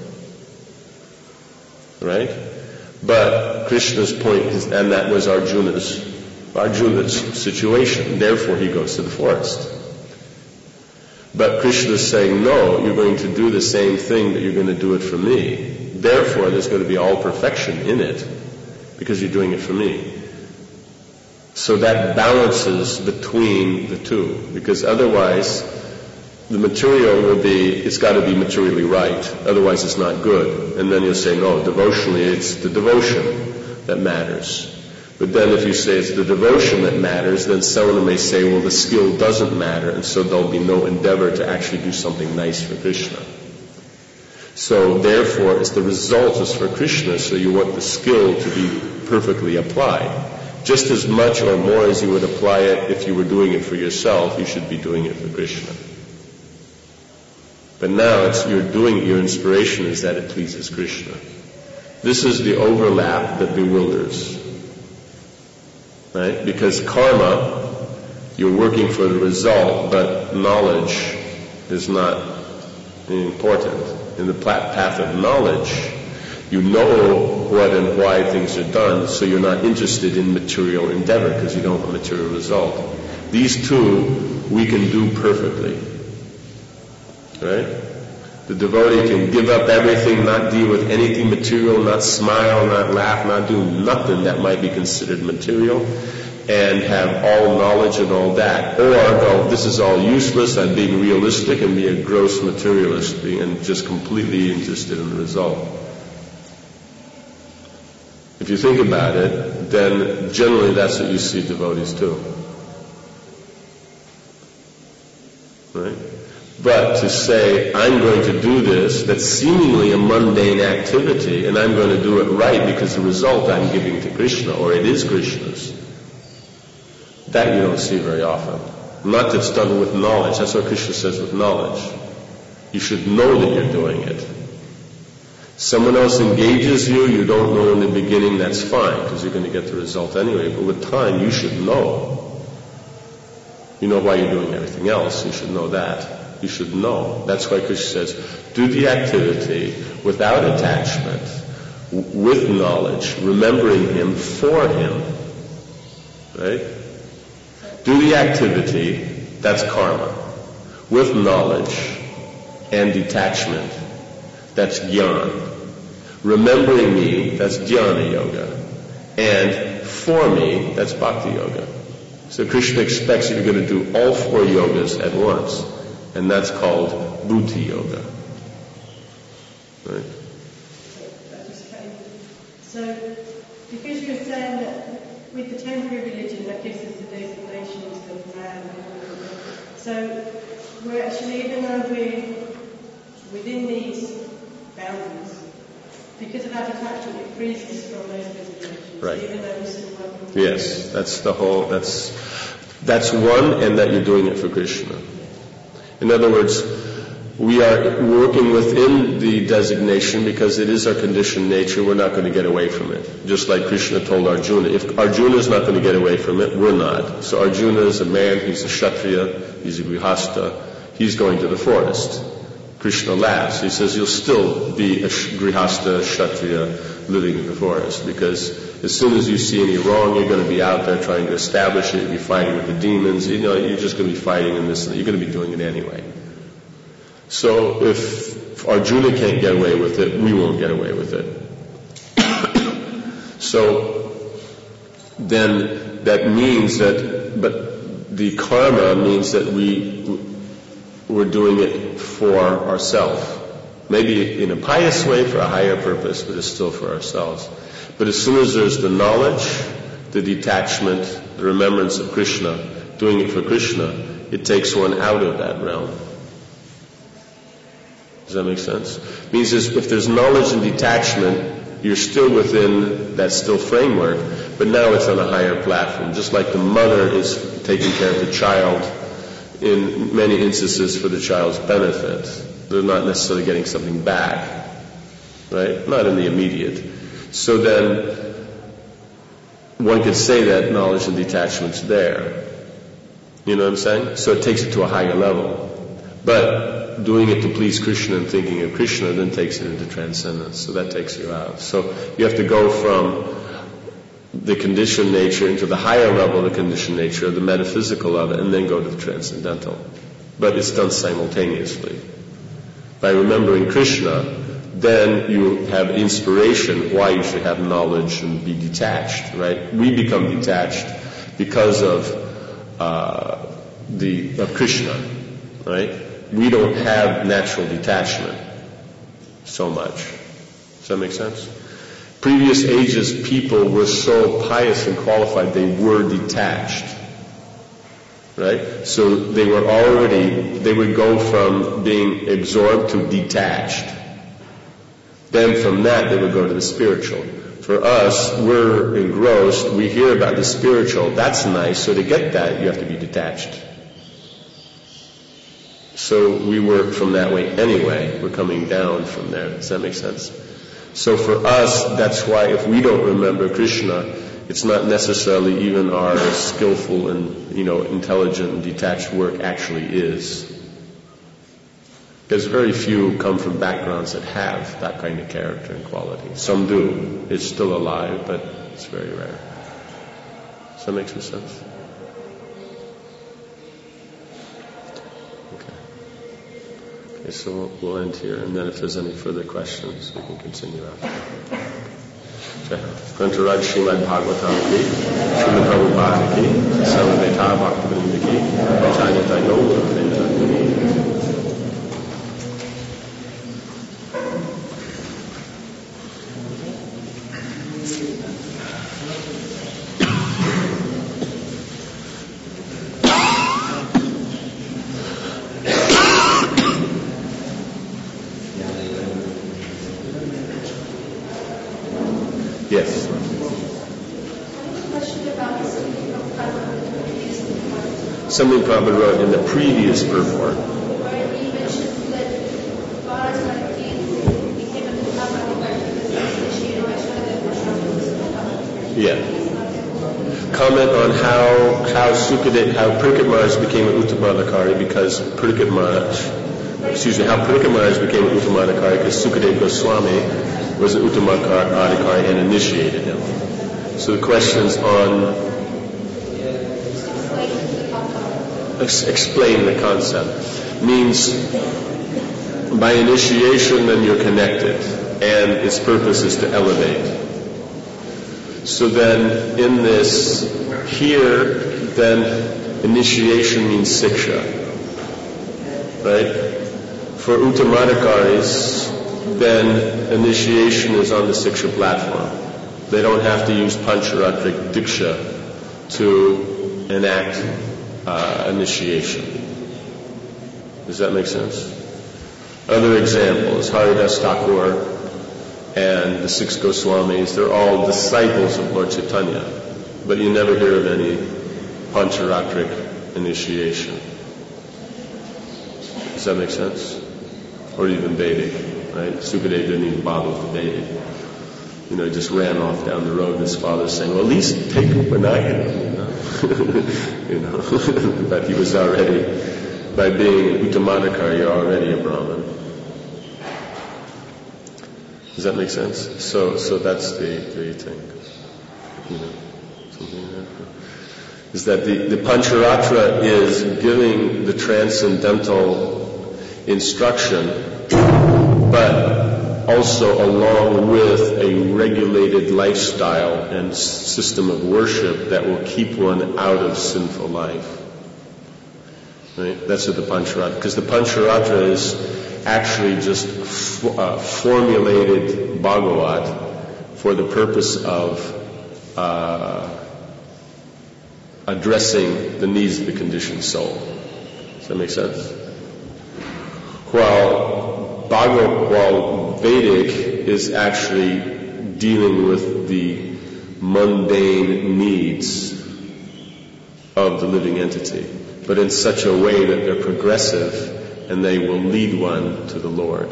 [SPEAKER 1] Right? But Krishna's point is, and that was Arjuna's, Arjuna's situation. Therefore, he goes to the forest. But Krishna is saying, no, you're going to do the same thing, but you're going to do it for me. Therefore, there's going to be all perfection in it, because you're doing it for me. So that balances between the two, because otherwise the material will be, it's got to be materially right, otherwise it's not good. And then you'll say, no, devotionally it's the devotion that matters. But then if you say it's the devotion that matters, then someone may say, well, the skill doesn't matter, and so there'll be no endeavor to actually do something nice for Krishna. So therefore, it's the result is for Krishna, so you want the skill to be perfectly applied. Just as much or more as you would apply it if you were doing it for yourself, you should be doing it for Krishna. But now it's you're doing, your inspiration is that it pleases Krishna. This is the overlap that bewilders. Right? Because karma, you're working for the result, but knowledge is not important. In the path of knowledge, You know what and why things are done, so you're not interested in material endeavor because you don't want a material result. These two we can do perfectly. Right? The devotee can give up everything, not deal with anything material, not smile, not laugh, not do nothing that might be considered material, and have all knowledge and all that. Or go, this is all useless, I'm being realistic, and be a gross materialist, being just completely interested in the result. If you think about it, then generally that's what you see devotees do. Right? But to say, I'm going to do this, that's seemingly a mundane activity, and I'm going to do it right because the result I'm giving to Krishna, or it is Krishna's, that you don't see very often. Not that it's done with knowledge. That's what Krishna says with knowledge. You should know that you're doing it. Someone else engages you, you don't know in the beginning, that's fine, because you're going to get the result anyway. But with time, you should know. You know why you're doing everything else. You should know that. You should know. That's why Krishna says, do the activity without attachment, w- with knowledge, remembering Him for Him. Right? Do the activity, that's karma, with knowledge and detachment, that's jnana. Remembering me, that's jnana yoga. And for me, that's bhakti yoga. So Krishna expects that you're going to do all four yogas at once. And that's called buddhi yoga. Right?
[SPEAKER 5] So, because you were saying that with the temporary religion, that gives us the designations of man. So, we're actually, even though we're within these boundaries, because of our detachment, it frees us from those designations.
[SPEAKER 1] Right.
[SPEAKER 5] Even though we're still working.
[SPEAKER 1] Yes, that's the whole, that's, that's one, and that you're doing it for Krishna. In other words, we are working within the designation because it is our conditioned nature. We're not going to get away from it. Just like Krishna told Arjuna. If Arjuna is not going to get away from it, we're not. So Arjuna is a man, he's a Kshatriya, he's a Grihastha, he's going to the forest. Krishna laughs. He says, you'll still be a Grihastha, Kshatriya, living in the forest. Because as soon as you see any wrong, you're going to be out there trying to establish it. You'll be fighting with the demons. You know, you're just going to be fighting in this. You're going to be doing it anyway. So if Arjuna can't get away with it, we won't get away with it. So then that means that, but the karma means that we, we're doing it for ourselves. Maybe in a pious way for a higher purpose, but it's still for ourselves. But as soon as there's the knowledge, the detachment, the remembrance of Krishna, doing it for Krishna, it takes one out of that realm. Does that make sense? It means if there's knowledge and detachment, you're still within that still framework, but now it's on a higher platform. Just like the mother is taking care of the child in many instances for the child's benefit. They're not necessarily getting something back, right? Not in the immediate. So then, one could say that knowledge and detachment's there. You know what I'm saying? So it takes it to a higher level. But doing it to please Krishna and thinking of Krishna then takes it into transcendence. So that takes you out. So you have to go from the conditioned nature into the higher level of the conditioned nature, the metaphysical of it, and then go to the transcendental. But it's done simultaneously. By remembering Krishna, then you have inspiration why you should have knowledge and be detached, right? We become detached because of uh, the of Krishna, right? We don't have natural detachment so much. Does that make sense? Previous ages, people were so pious and qualified, they were detached. Right? So they were already, they would go from being absorbed to detached. Then from that, they would go to the spiritual. For us, we're engrossed, we hear about the spiritual, that's nice, so to get that, you have to be detached. So we work from that way anyway, we're coming down from there. Does that make sense? So for us, that's why if we don't remember Krishna, it's not necessarily even our skillful and, you know, intelligent and detached work actually is. Because very few come from backgrounds that have that kind of character and quality. Some do. It's still alive, but it's very rare. Does that make some sense? Okay. Okay, so we'll, we'll end here, and then if there's any further questions, we can continue after. Grantaraj Srimad Bhagavatam ki, Srimad Prabhupada ki, Sarvadeta Bhaktivinoda ki, Chayata Yoga Vrinda ki. Yes. Something Prabhupada wrote in the previous purport.
[SPEAKER 6] Where he mentions that Bharat became a
[SPEAKER 1] Yeah. Comment on how how Sukadeva, how Parikshit Maharaj became an Uttamadhikari because Parikshit Maharaj, excuse me, how Parikshit Maharaj became an Uttamadhikari because Sukadeva Goswami was an Uttamadhikari and initiated him. So the questions on ex- explain the concept means by initiation then you're connected and its purpose is to elevate. So then in this here then initiation means siksha, right? For Uttamadhikaris then initiation is on the siksha platform. They don't have to use Pancharatrik Diksha to enact uh, initiation. Does that make sense? Other examples, Haridas Thakur and the six Goswamis, they're all disciples of Lord Chaitanya, but you never hear of any Pancharatrik initiation. Does that make sense? Or even Vedic, right? Sukadeva didn't even bother with the Vedic. You know, he just ran off down the road, and his father saying, well, at least take Upanayana, you know. you know. But he was already, by being an Uttamadhikari, you're already a Brahmin. Does that make sense? So so that's the, the thing. You know, something like that. Is that the, the Pancharatra is giving the transcendental instruction, but also along with a regulated lifestyle and system of worship that will keep one out of sinful life. Right? That's what the Pancharatra, because the Pancharatra is actually just f- uh, formulated Bhagavat for the purpose of uh, addressing the needs of the conditioned soul. Does that make sense? While Bhagavat, while Vedic is actually dealing with the mundane needs of the living entity, but in such a way that they're progressive and they will lead one to the Lord.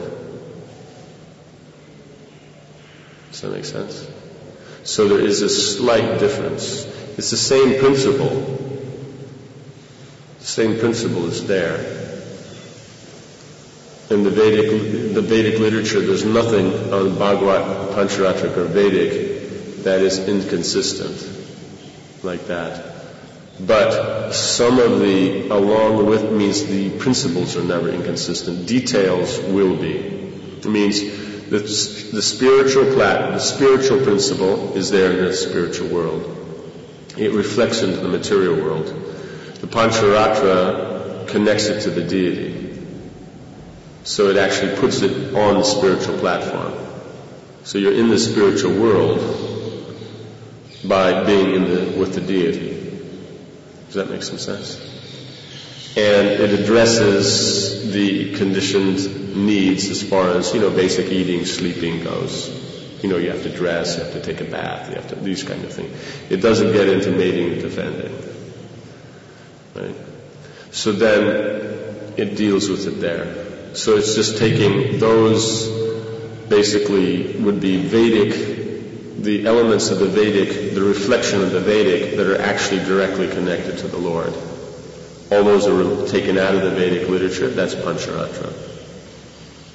[SPEAKER 1] Does that make sense? So there is a slight difference. It's the same principle. The same principle is there. In the Vedic, the Vedic literature, there's nothing on Bhagavat, Pancharatrik, or Vedic that is inconsistent like that. But some of the, along with, means the principles are never inconsistent. Details will be. It means that the spiritual plat, the spiritual principle is there in the spiritual world. It reflects into the material world. The Pancharatra connects it to the deity. So it actually puts it on the spiritual platform. So you're in the spiritual world by being in the, with the deity. Does that make some sense? And it addresses the conditioned needs as far as, you know, basic eating, sleeping goes. You know, you have to dress, you have to take a bath, you have to, these kind of things. It doesn't get into mating and defending. Right? So then it deals with it there. So it's just taking those, basically would be Vedic, the elements of the Vedic, the reflection of the Vedic that are actually directly connected to the Lord. All those are taken out of the Vedic literature, that's Pancharatra.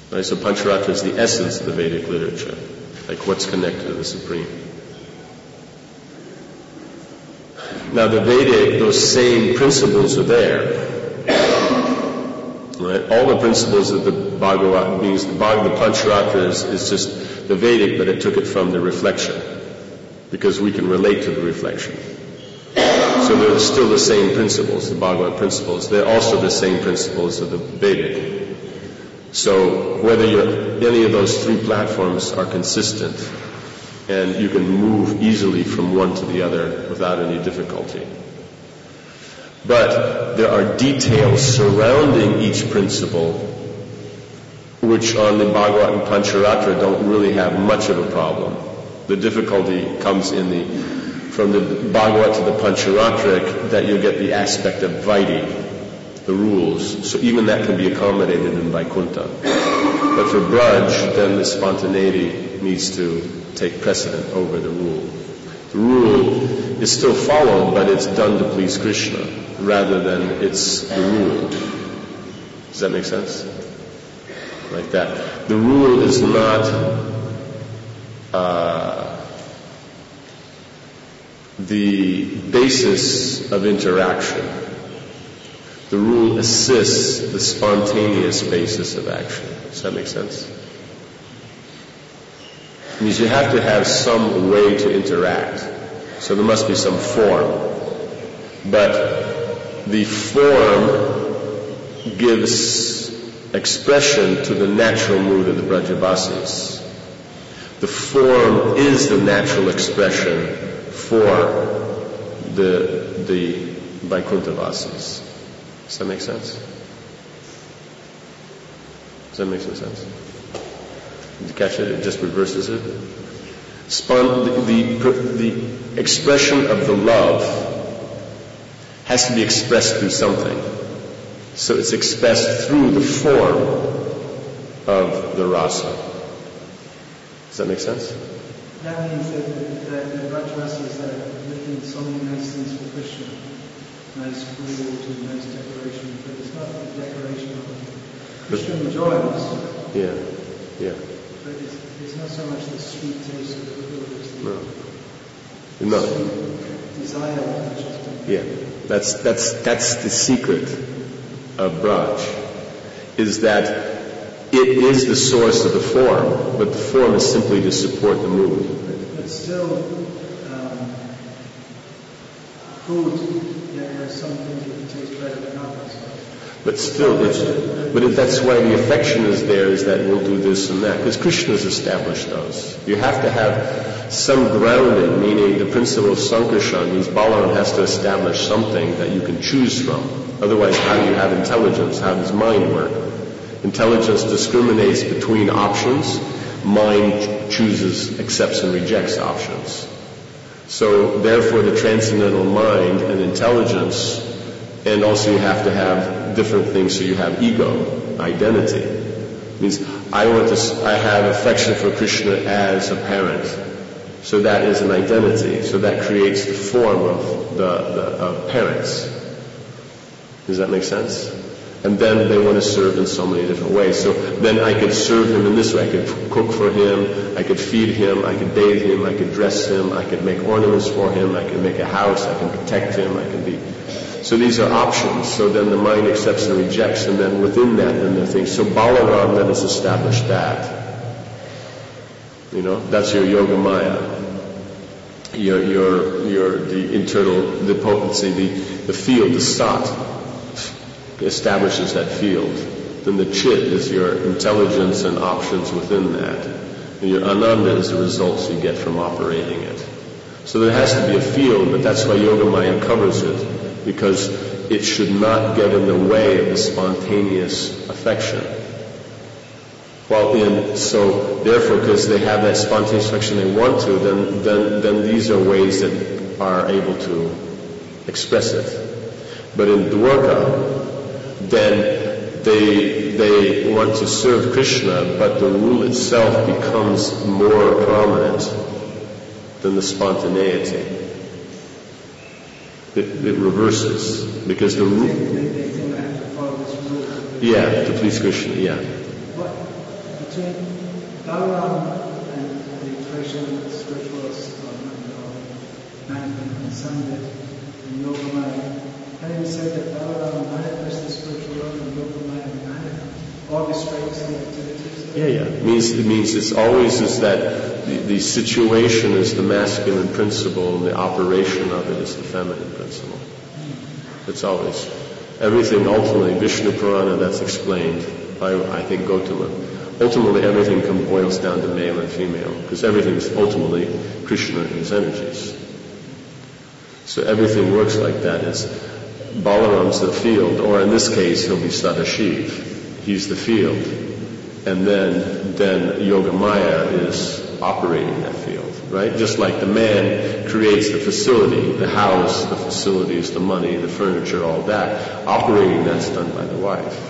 [SPEAKER 1] Right? So Pancharatra is the essence of the Vedic literature, like what's connected to the Supreme. Now the Vedic, those same principles are there. Right? All the principles of the Bhagavad means the Bhagavad, the Pancharatra is, is just the Vedic, but it took it from the reflection, because we can relate to the reflection. So they're still the same principles, the Bhagavad principles. They're also the same principles of the Vedic. So whether you're, any of those three platforms are consistent, and you can move easily from one to the other without any difficulty. But there are details surrounding each principle which on the Bhagavad and Pancharatra don't really have much of a problem. The difficulty comes in the from the Bhagavad to the Pancharatra, that you get the aspect of Vaidhi, the rules. So even that can be accommodated in Vaikuntha. But for Braj, then the spontaneity needs to take precedent over the rule. The rule is still followed, but it's done to please Krishna, rather than it's the rule. Does that make sense? Like that. The rule is not uh, the basis of interaction. The rule assists the spontaneous basis of action. Does that make sense? It means you have to have some way to interact. So there must be some form. But the form gives expression to the natural mood of the Brajavasis. The form is the natural expression for the the Vaikuntha-vasis. Does that make sense? Does that make some sense? Did you catch it? It just reverses it. Spon- the, the, the expression of the love has to be expressed through something. So it's expressed through the form of the rasa. Does that make sense?
[SPEAKER 7] That means that the, that the Brajavasis are looking so many nice things for Krishna. Nice foods and nice decoration, but it's not the decoration of Krishna enjoys.
[SPEAKER 1] Yeah, yeah.
[SPEAKER 7] But it's, it's not so much the sweet taste of the food, it's the
[SPEAKER 1] no. No.
[SPEAKER 7] sweet desire which has been.
[SPEAKER 1] Yeah, that's that's that's the secret of Braj, is that it is the source of the form, but the form is simply to support the mood.
[SPEAKER 7] But, but still, um, food. There are some things that taste better than others.
[SPEAKER 1] But still, it's, but it, that's why the affection is there, is that we'll do this and that, because Krishna has established those. You have to have some grounding, meaning the principle of Sankarshan means Balaram has to establish something that you can choose from. Otherwise, how do you have intelligence? How does mind work? Intelligence discriminates between options. Mind chooses, accepts, and rejects options. So therefore the transcendental mind and intelligence, and also you have to have different things, so you have ego, identity. It means I want to, I have affection for Krishna as a parent. So that is an identity. So that creates the form of the, the of parents. Does that make sense? And then they want to serve in so many different ways. So then I could serve him in this way. I could cook for him, I could feed him, I could bathe him, I could dress him, I could make ornaments for him, I could make a house, I can protect him, I can be... So these are options. So then the mind accepts and rejects, and then within that then there are things. So Balaram then has established that. You know, that's your yoga maya. Your, your, your, the internal, the potency, the, the field, the sat. Establishes that field. Then the chit is your intelligence and options within that. And your ananda is the results you get from operating it. So there has to be a field, but that's why Yoga Maya covers it, because it should not get in the way of the spontaneous affection. While in, so therefore, because they have that spontaneous affection they want to, then, then, then these are ways that are able to express it. But in Dwarka, then they they want to serve Krishna, but the rule itself becomes more prominent than the spontaneity. It, it reverses, because the rule...
[SPEAKER 7] They, they think I have to follow this rule.
[SPEAKER 1] Yeah, to please Krishna, yeah.
[SPEAKER 7] But between Balaram and the traditional spiritualists of Manipur and Sandit and Yogamaya, can you say that Balaram manifests the spiritual world and Yogamaya orchestrates the activities?
[SPEAKER 1] Yeah, yeah. It means, it means it's always is that the, the situation is the masculine principle and the operation of it is the feminine principle. It's always. Everything ultimately, Vishnu Purana, that's explained by, I think, Gautama. Ultimately, everything come, boils down to male and female, because everything is ultimately Krishna and his energies. So everything works like that. It's Balaram's the field, or in this case, he'll be Sadashiv. He's the field. And then, then Yogamaya is operating that field, right? Just like the man creates the facility, the house, the facilities, the money, the furniture, all that. Operating that's done by the wife.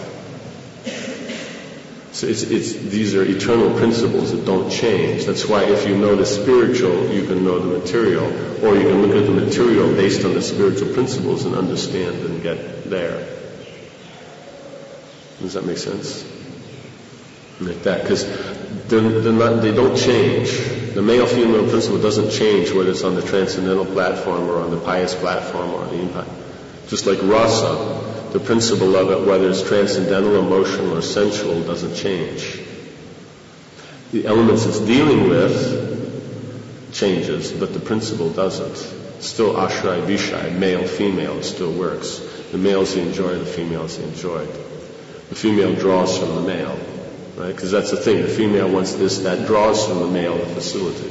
[SPEAKER 1] So it's, it's, these are eternal principles that don't change. That's why if you know the spiritual, you can know the material, or you can look at the material based on the spiritual principles and understand and get there. Does that make sense? Like that, because they're, they're not, they don't change. The male-female principle doesn't change whether it's on the transcendental platform or on the pious platform or on the impact. Just like rasa, the principle of it, whether it's transcendental, emotional, or sensual, doesn't change. The elements it's dealing with changes, but the principle doesn't. Still ashray, vishay, male, female, it still works. The male's the enjoyer, the female's the enjoyed. The female draws from the male. Right? Because that's the thing. The female wants this, that draws from the male, the facility.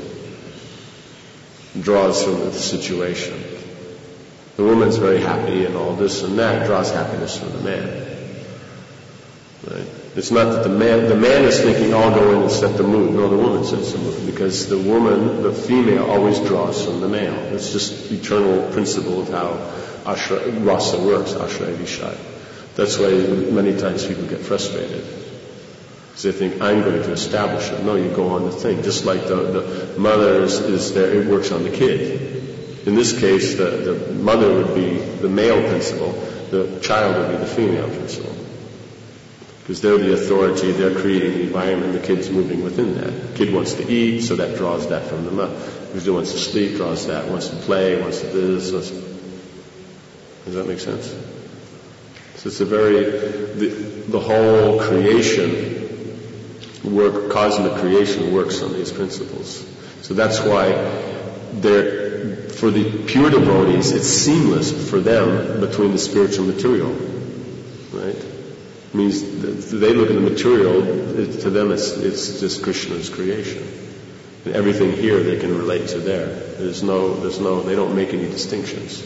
[SPEAKER 1] Draws from the situation. The woman's very happy and all this and that draws happiness from the man. Right? It's not that the man, the man is thinking, I'll go in and set the mood. No, the woman sets the mood. Because the woman, the female, always draws from the male. It's just eternal principle of how ashra, rasa works, ashray vishay. That's why many times people get frustrated. They think, I'm going to establish it. No, you go on the thing. Just like the, the mother is, is there, it works on the kid. In this case, the, the mother would be the male principle, the child would be the female principle. Because they're the authority, they're creating the environment, the kid's moving within that. The kid wants to eat, so that draws that from the mother. The kid wants to sleep, draws that, wants to play, wants to this. Wants to... Does that make sense? So it's a very, the, the whole creation work, cosmic creation works on these principles. So that's why they're, for the pure devotees, it's seamless for them between the spiritual and material. Right? It means they look at the material, it, to them it's, it's just Krishna's creation. And everything here they can relate to there. There's no, there's no, they don't make any distinctions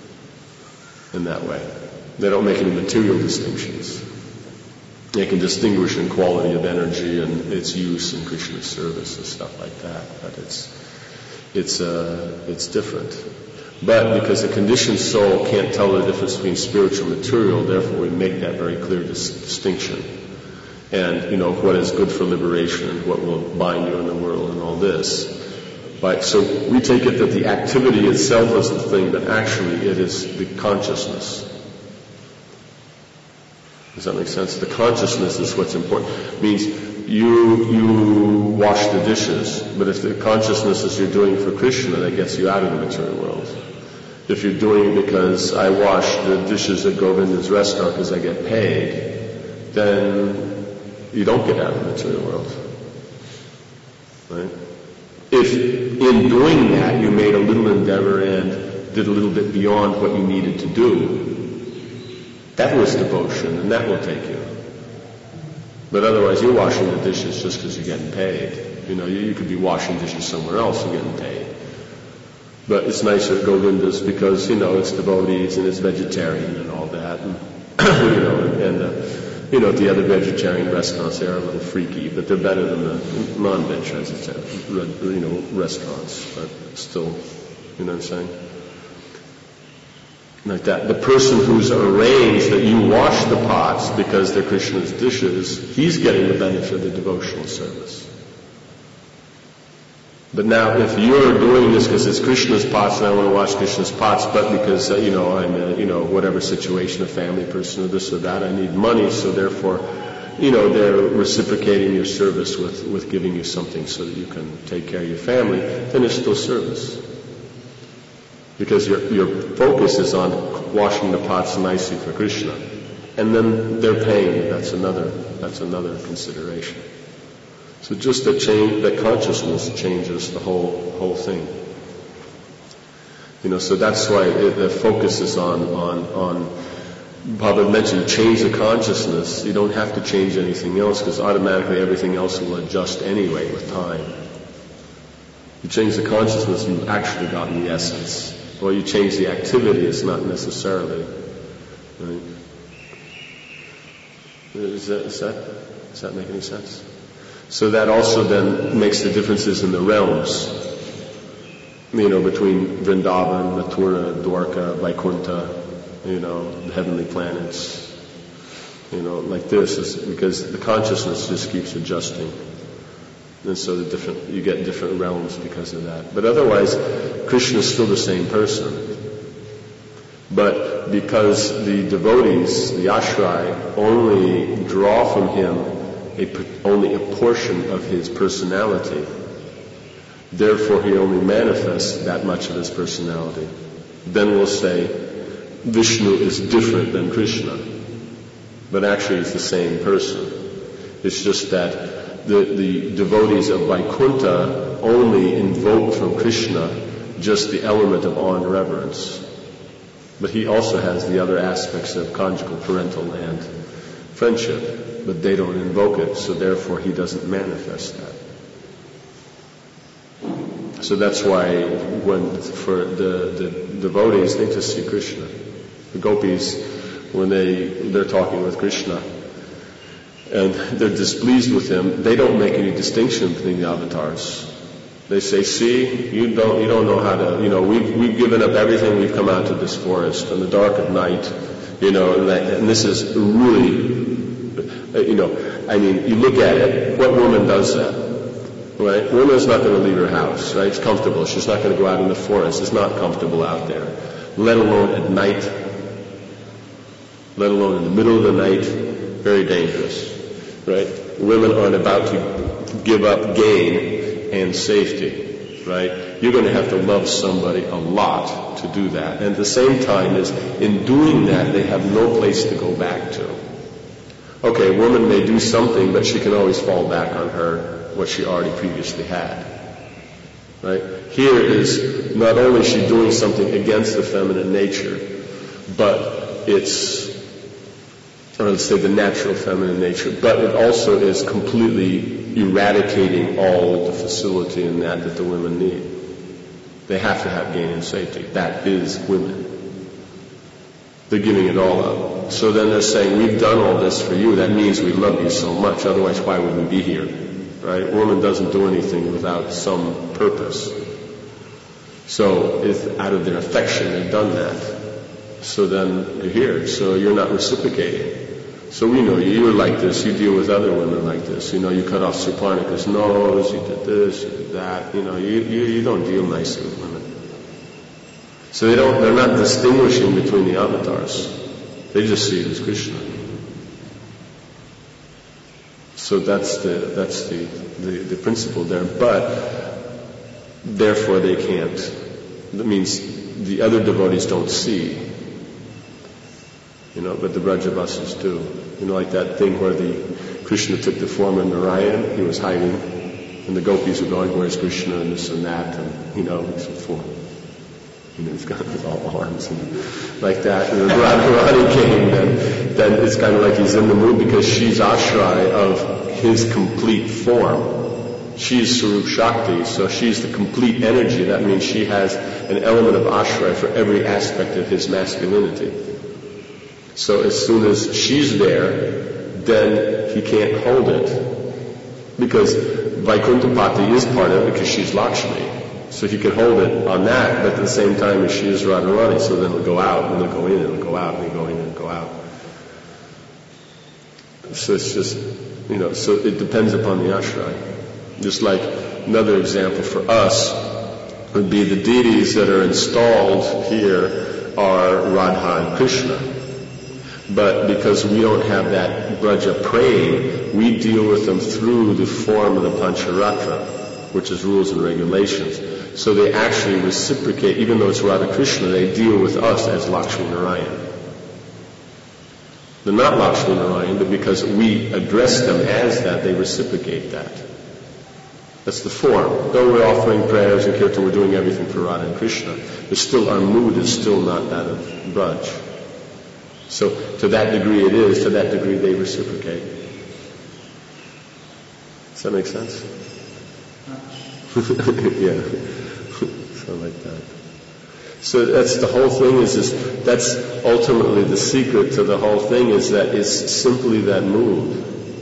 [SPEAKER 1] in that way. They don't make any material distinctions. They can distinguish in quality of energy and its use in Krishna's service and stuff like that. But it's it's uh, it's different. But because the conditioned soul can't tell the difference between spiritual and material, therefore we make that very clear dis- distinction. And you know what is good for liberation and what will bind you in the world and all this. But so we take it that the activity itself is the thing, but actually it is the consciousness. Does that make sense? The consciousness is what's important. It means you you wash the dishes, but if the consciousness is you're doing for Krishna, that gets you out of the material world. If you're doing it because I wash the dishes at Govinda's restaurant because I get paid, then you don't get out of the material world. Right? If in doing that you made a little endeavor and did a little bit beyond what you needed to do, that was devotion, and that will take you. But otherwise, you're washing the dishes just because you're getting paid. You know, you, you could be washing dishes somewhere else and getting paid. But it's nicer at Govinda's because, you know, it's devotees and it's vegetarian and all that. And, you know, and, and uh, you know, the other vegetarian restaurants, they're a little freaky, but they're better than the non-veg you know, restaurants. But still, you know what I'm saying? Like that. The person who's arranged that you wash the pots because they're Krishna's dishes, he's getting the benefit of the devotional service. But now if you're doing this because it's Krishna's pots and I want to wash Krishna's pots, but because, uh, you know, I'm a, you know, whatever situation, a family person or this or that, I need money, so therefore you know, they're reciprocating your service with, with giving you something so that you can take care of your family, then it's still service. Because your, your focus is on washing the pots nicely for Krishna. And then they're paying you. That's another, that's another consideration. So just that change, that consciousness changes the whole, whole thing. You know, so that's why it, the focus is on, on, on, Baba mentioned, change the consciousness. You don't have to change anything else because automatically everything else will adjust anyway with time. You change the consciousness, you've actually gotten the essence. Or you change the activity, it's not necessarily. Right? Is that, is that, does that make any sense? So that also then makes the differences in the realms. You know, between Vrindavan, Mathura, Dwarka, Vaikuntha, you know, the heavenly planets. You know, like this is because the consciousness just keeps adjusting. And so the different, you get different realms because of that. But otherwise, Krishna is still the same person. But because the devotees, the ashray, only draw from him a, only a portion of his personality, therefore he only manifests that much of his personality. Then we'll say Vishnu is different than Krishna. But actually it's the same person. It's just that the, the devotees of Vaikuntha only invoke from Krishna just the element of awe and reverence. But he also has the other aspects of conjugal, parental, and friendship. But they don't invoke it, so therefore he doesn't manifest that. So that's why when for the, the devotees, they just see Krishna. The gopis, when they, they're talking with Krishna, and they're displeased with him, they don't make any distinction between the avatars. They say, see, you don't, you don't know how to, you know, we've, we've given up everything, we've come out to this forest in the dark of night, you know, and, that, and this is really, you know, I mean, you look at it, what woman does that, right? Woman's not going to leave her house, right? It's comfortable. She's not going to go out in the forest. It's not comfortable out there, let alone at night, let alone in the middle of the night, very dangerous, right? Women aren't about to give up gain and safety, right? You're going to have to love somebody a lot to do that. And at the same time is, in doing that, they have no place to go back to. Okay, a woman may do something, but she can always fall back on her, what she already previously had. Right? Here is, not only is she doing something against the feminine nature, but it's, or let's say the natural feminine nature, but it also is completely eradicating all the facility in that that the women need. They have to have gain and safety. That is women. They're giving it all up. So then they're saying, we've done all this for you. That means we love you so much. Otherwise, why would we be here? Right? A woman doesn't do anything without some purpose. So if out of their affection they've done that. So then you're here. So you're not reciprocating. So we know you, you're like this, you deal with other women like this. You know, you cut off Suparnika's nose, you did this, you did that. You know, you, you, you don't deal nicely with women. So they don't, they're not distinguishing between the avatars. They just see it as Krishna. So that's the, that's the, the, the principle there. But, therefore they can't. That means the other devotees don't see. You know, but the Brajavasis do. You know, like that thing where the Krishna took the form of Narayan, he was hiding, and the gopis were going, where's Krishna, and this and that, and, you know, it's a form. You know, he's got all arms and like that. And when Radharani came, then, then it's kind of like he's in the mood because she's ashray of his complete form. She's Sarup Shakti, so she's the complete energy. That means she has an element of ashray for every aspect of his masculinity. So as soon as she's there, then he can't hold it. Because Vaikuntapati is part of it because she's Lakshmi. So he can hold it on that, but at the same time as she is Radharani. So then it'll go out, and it'll go in, and it'll go out, and it'll go in, and it'll go out. So it's just, you know, so it depends upon the ashray. Just like another example for us would be the deities that are installed here are Radha and Krishna. But because we don't have that braja praying, we deal with them through the form of the Pancharatra, which is rules and regulations. So they actually reciprocate, even though it's Radha Krishna, they deal with us as Lakshmi Narayan. They're not Lakshmi Narayan, but because we address them as that, they reciprocate that. That's the form. Though we're offering prayers and kirtan, we're doing everything for Radha and Krishna, but still our mood is still not that of Braj. So to that degree it is, to that degree they reciprocate. Does that make sense? Yeah. So like that. So that's the whole thing is, is that's ultimately the secret to the whole thing, is that it's simply that mood.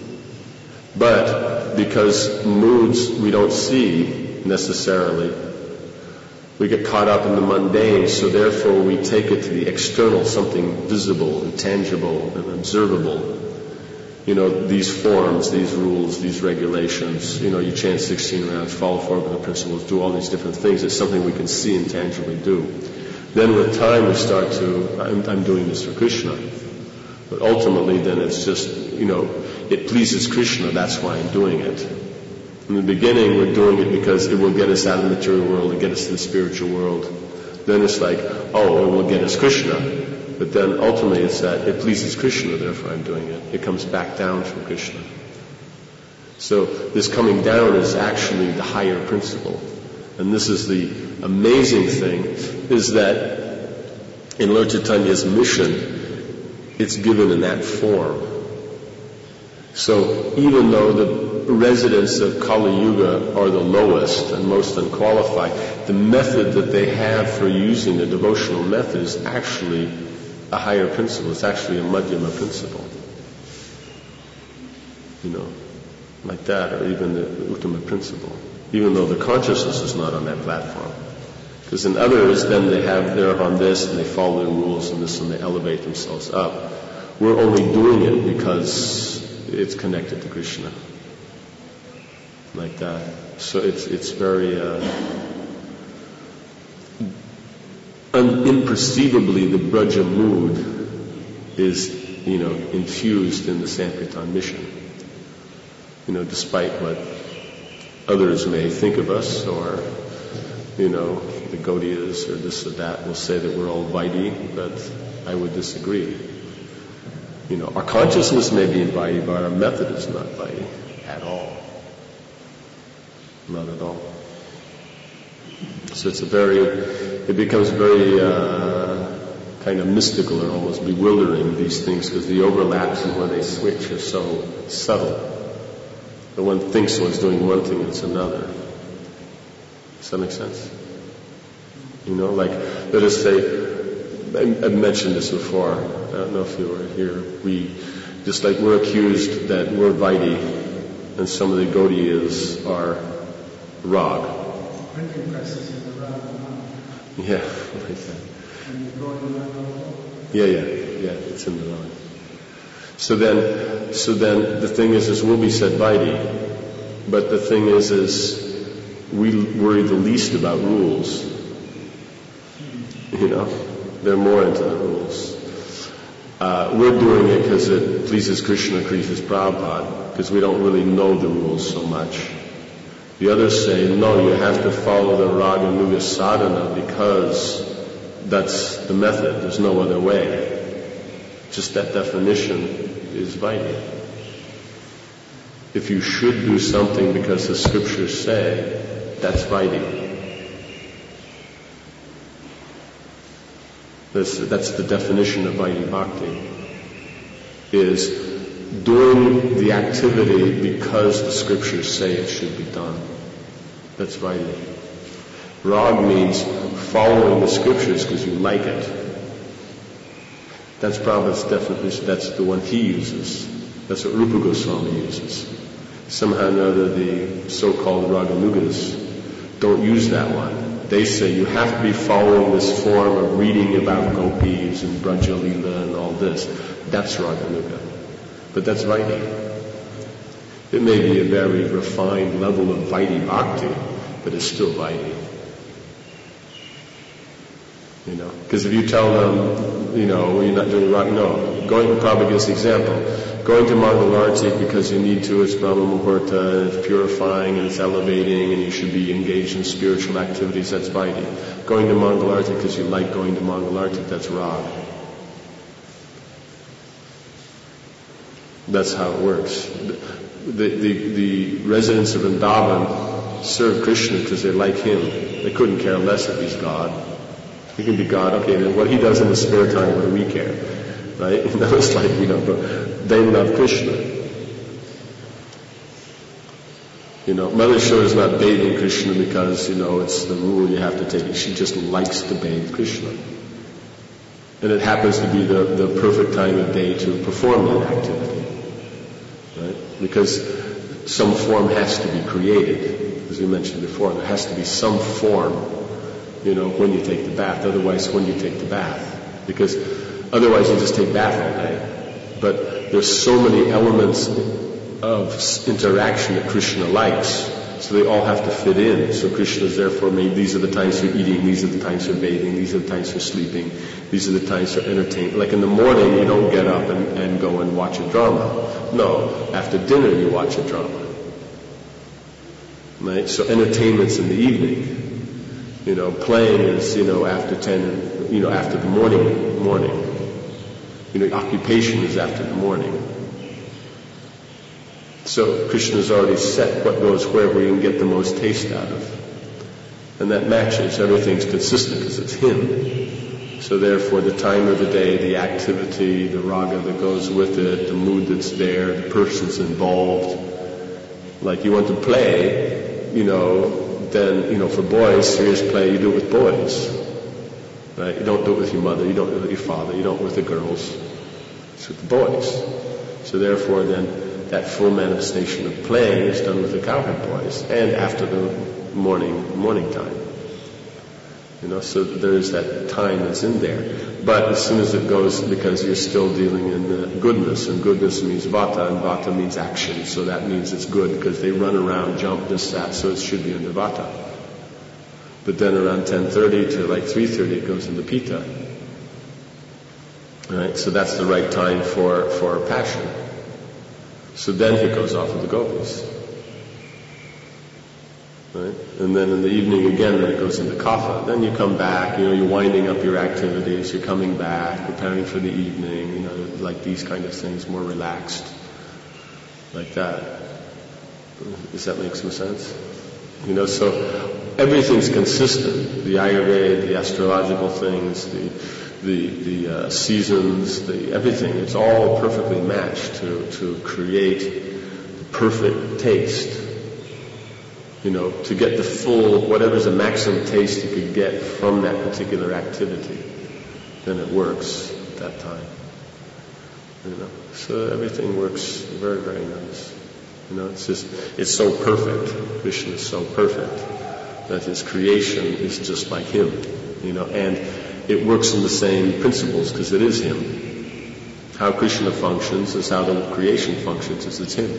[SPEAKER 1] But because moods we don't see necessarily, we get caught up in the mundane, so therefore we take it to the external, something visible and tangible and observable. You know, these forms, these rules, these regulations, you know, you chant sixteen rounds, follow four of the principles, do all these different things. It's something we can see and tangibly do. Then with time we start to, I'm, I'm doing this for Krishna. But ultimately then it's just, you know, it pleases Krishna, that's why I'm doing it. In the beginning we're doing it because it will get us out of the material world and get us to the spiritual world. Then it's like, oh, it will get us Krishna. But then ultimately it's that it pleases Krishna, therefore I'm doing it. It comes back down from Krishna. So this coming down is actually the higher principle. And this is the amazing thing, is that in Lord Chaitanya's mission, it's given in that form. So even though the residents of Kali Yuga are the lowest and most unqualified, the method that they have for using the devotional method is actually a higher principle. It's actually a Madhyama principle. You know, like that, or even the Uttama principle. Even though the consciousness is not on that platform. Because in others, then they have, they're on this and they follow the rules and this and they elevate themselves up. We're only doing it because it's connected to Krishna. Like that. So it's, it's very, uh, un- imperceivably the Braja mood is, you know, infused in the Sankirtan mission. You know, despite what others may think of us, or, you know, the Gaudiyas or this or that will say that we're all Vaidhi, but I would disagree. You know, our consciousness may be in Vaidhi, but our method is not Vaidhi at all. Not at all. So it's a very, it becomes very uh, kind of mystical or almost bewildering, these things, because the overlaps and where they switch are so subtle. The one thinks one's doing one thing and it's another. Does that make sense? You know, like, let us say, I, I've mentioned this before, I don't know if you were here, we, just like we're accused that we're Vaidhi, and some of the Gaudiyas are Rag.
[SPEAKER 7] Printing presses in the Rag.
[SPEAKER 1] Yeah, like that.
[SPEAKER 7] And the Gaudiya.
[SPEAKER 1] Yeah, yeah, yeah, it's in the Rag. So then, so then the thing is, is we'll be said Vaidhi, but the thing is, is we worry the least about rules. You know, they're more into the rules. Uh, we're doing it because it pleases Krishna, pleases Prabhupada, because we don't really know the rules so much. The others say, no, you have to follow the Raga Nuga Sadhana because that's the method. There's no other way. Just that definition is Vaidhi. If you should do something because the scriptures say, that's Vaidhi. That's, that's the definition of Vaidhi Bhakti, is doing the activity because the scriptures say it should be done. That's Vaidhi. Rag means following the scriptures because you like it. That's Prabhupada's definition. That's the one he uses. That's what Rupa Goswami uses. Somehow or another, the so-called Raganugas don't use that one. They say you have to be following this form of reading about gopis and Braja Lila and all this. That's Raganuga. But that's Vaidhi. It may be a very refined level of Vaidhi Bhakti, but it's still Vaidhi. You know, because if you tell them, you know, well, you're not doing right, no. Going, Prabhupada gives the example. Going to Mangalarti because you need to, it's Brahma Muhurta, it's purifying and it's elevating and you should be engaged in spiritual activities, that's Vaidhi. Going to Mangalarti because you like going to Mangalarti, that's Rag. That's how it works. The, the, the residents of Vrindavan serve Krishna because they like him. They couldn't care less if he's God. He can be God, okay, then what he does in his spare time, what do we care? Right? And that was like, you know, but they love Krishna. You know, Mother Yashoda is not bathing Krishna because, you know, it's the rule you have to take it. She just likes to bathe Krishna. And it happens to be the, the perfect time of day to perform that activity. Right? Because some form has to be created. As we mentioned before, there has to be some form, you know, when you take the bath. Otherwise, when you take the bath. Because otherwise you just take bath all day. But there's so many elements of interaction that Krishna likes. So they all have to fit in. So Krishna is therefore made, these are the times for eating, these are the times for bathing, these are the times for sleeping, these are the times for entertainment. Like in the morning, you don't get up and, and go and watch a drama. No, after dinner you watch a drama. Right? So entertainment's in the evening. You know, playing is, you know, after ten, you know, after the morning, morning. You know, occupation is after the morning. So Krishna's already set what goes where, where you can get the most taste out of. And that matches, everything's consistent because it's him. So therefore the time of the day, the activity, the raga that goes with it, the mood that's there, the person's involved. Like you want to play, you know, then, you know, for boys, serious play, you do it with boys. Right? You don't do it with your mother, you don't do it with your father, you don't do it with the girls. It's with the boys. So therefore then, that full manifestation of playing is done with the cowherd boys, and after the morning, morning time. You know, so there is that time that's in there. But as soon as it goes, because you're still dealing in the goodness, and goodness means vata, and vata means action, so that means it's good, because they run around, jump, this, that, so it should be under vata. But then around ten thirty to like three thirty it goes into pitta. Alright, so that's the right time for, for passion. So then he goes off with the gopis. Right? And then in the evening again, then it goes into kapha. Then you come back, you know, you're winding up your activities, you're coming back, preparing for the evening, you know, like these kind of things, more relaxed. Like that. Does that make some sense? You know, so everything's consistent. The Ayurveda, the astrological things, the the, the uh, seasons, the everything. It's all perfectly matched to, to create the perfect taste. You know, to get the full, whatever's the maximum taste you could get from that particular activity, then it works at that time. You know, so everything works very, very nice. You know, it's just, it's so perfect. Krishna is so perfect that his creation is just like him. You know, and it works in the same principles because it is him. How Krishna functions is how the creation functions, is it's him.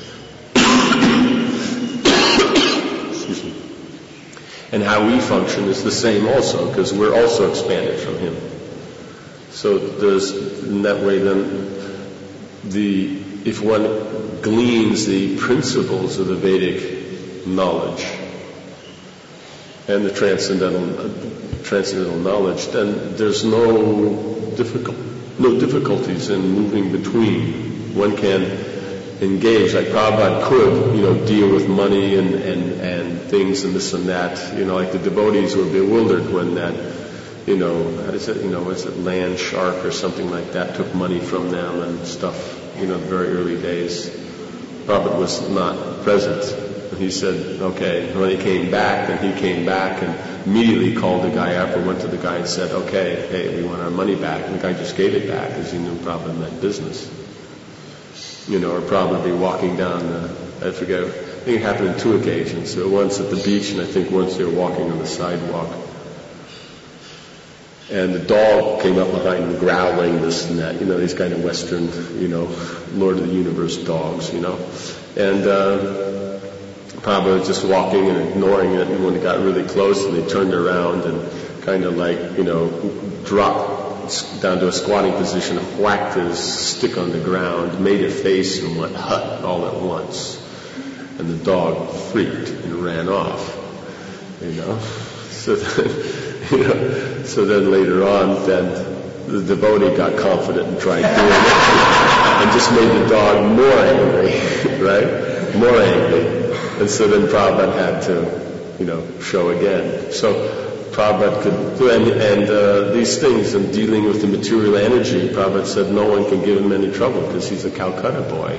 [SPEAKER 1] And how we function is the same also, because we're also expanded from him. So there's, in that way then, the, if one gleans the principles of the Vedic knowledge and the transcendental, transcendental knowledge, then there's no difficult, no difficulties in moving between. One can engage, like Prabhupada could, you know, deal with money and, and, and things and this and that. You know, like the devotees were bewildered when that, you know, how does it, you know, was it land shark or something like that, took money from them and stuff, you know, the very early days. Prabhupada was not present. And he said, okay, when he came back, then he came back and immediately called the guy up and went to the guy and said, okay, hey, we want our money back. And the guy just gave it back because he knew Prabhupada meant business. You know, or probably walking down the, I forget, I think it happened on two occasions. So once at the beach, and I think once they were walking on the sidewalk. And the dog came up behind him growling this and that, you know, these kind of Western, you know, Lord of the Universe dogs, you know. And uh, Prabhupada was just walking and ignoring it, and when it got really close and they turned around and kind kind of like, you know, dropped down to a squatting position, whacked his stick on the ground, made a face, and went hut all at once. And the dog freaked and ran off, you know. So then, you know, so then later on, then the devotee got confident and tried doing it, and just made the dog more angry, right? More angry. And so then Prabhupada had to, you know, show again. So Prabhupada could do, and, and uh, these things, and dealing with the material energy, Prabhupada said no one can give him any trouble because he's a Calcutta boy.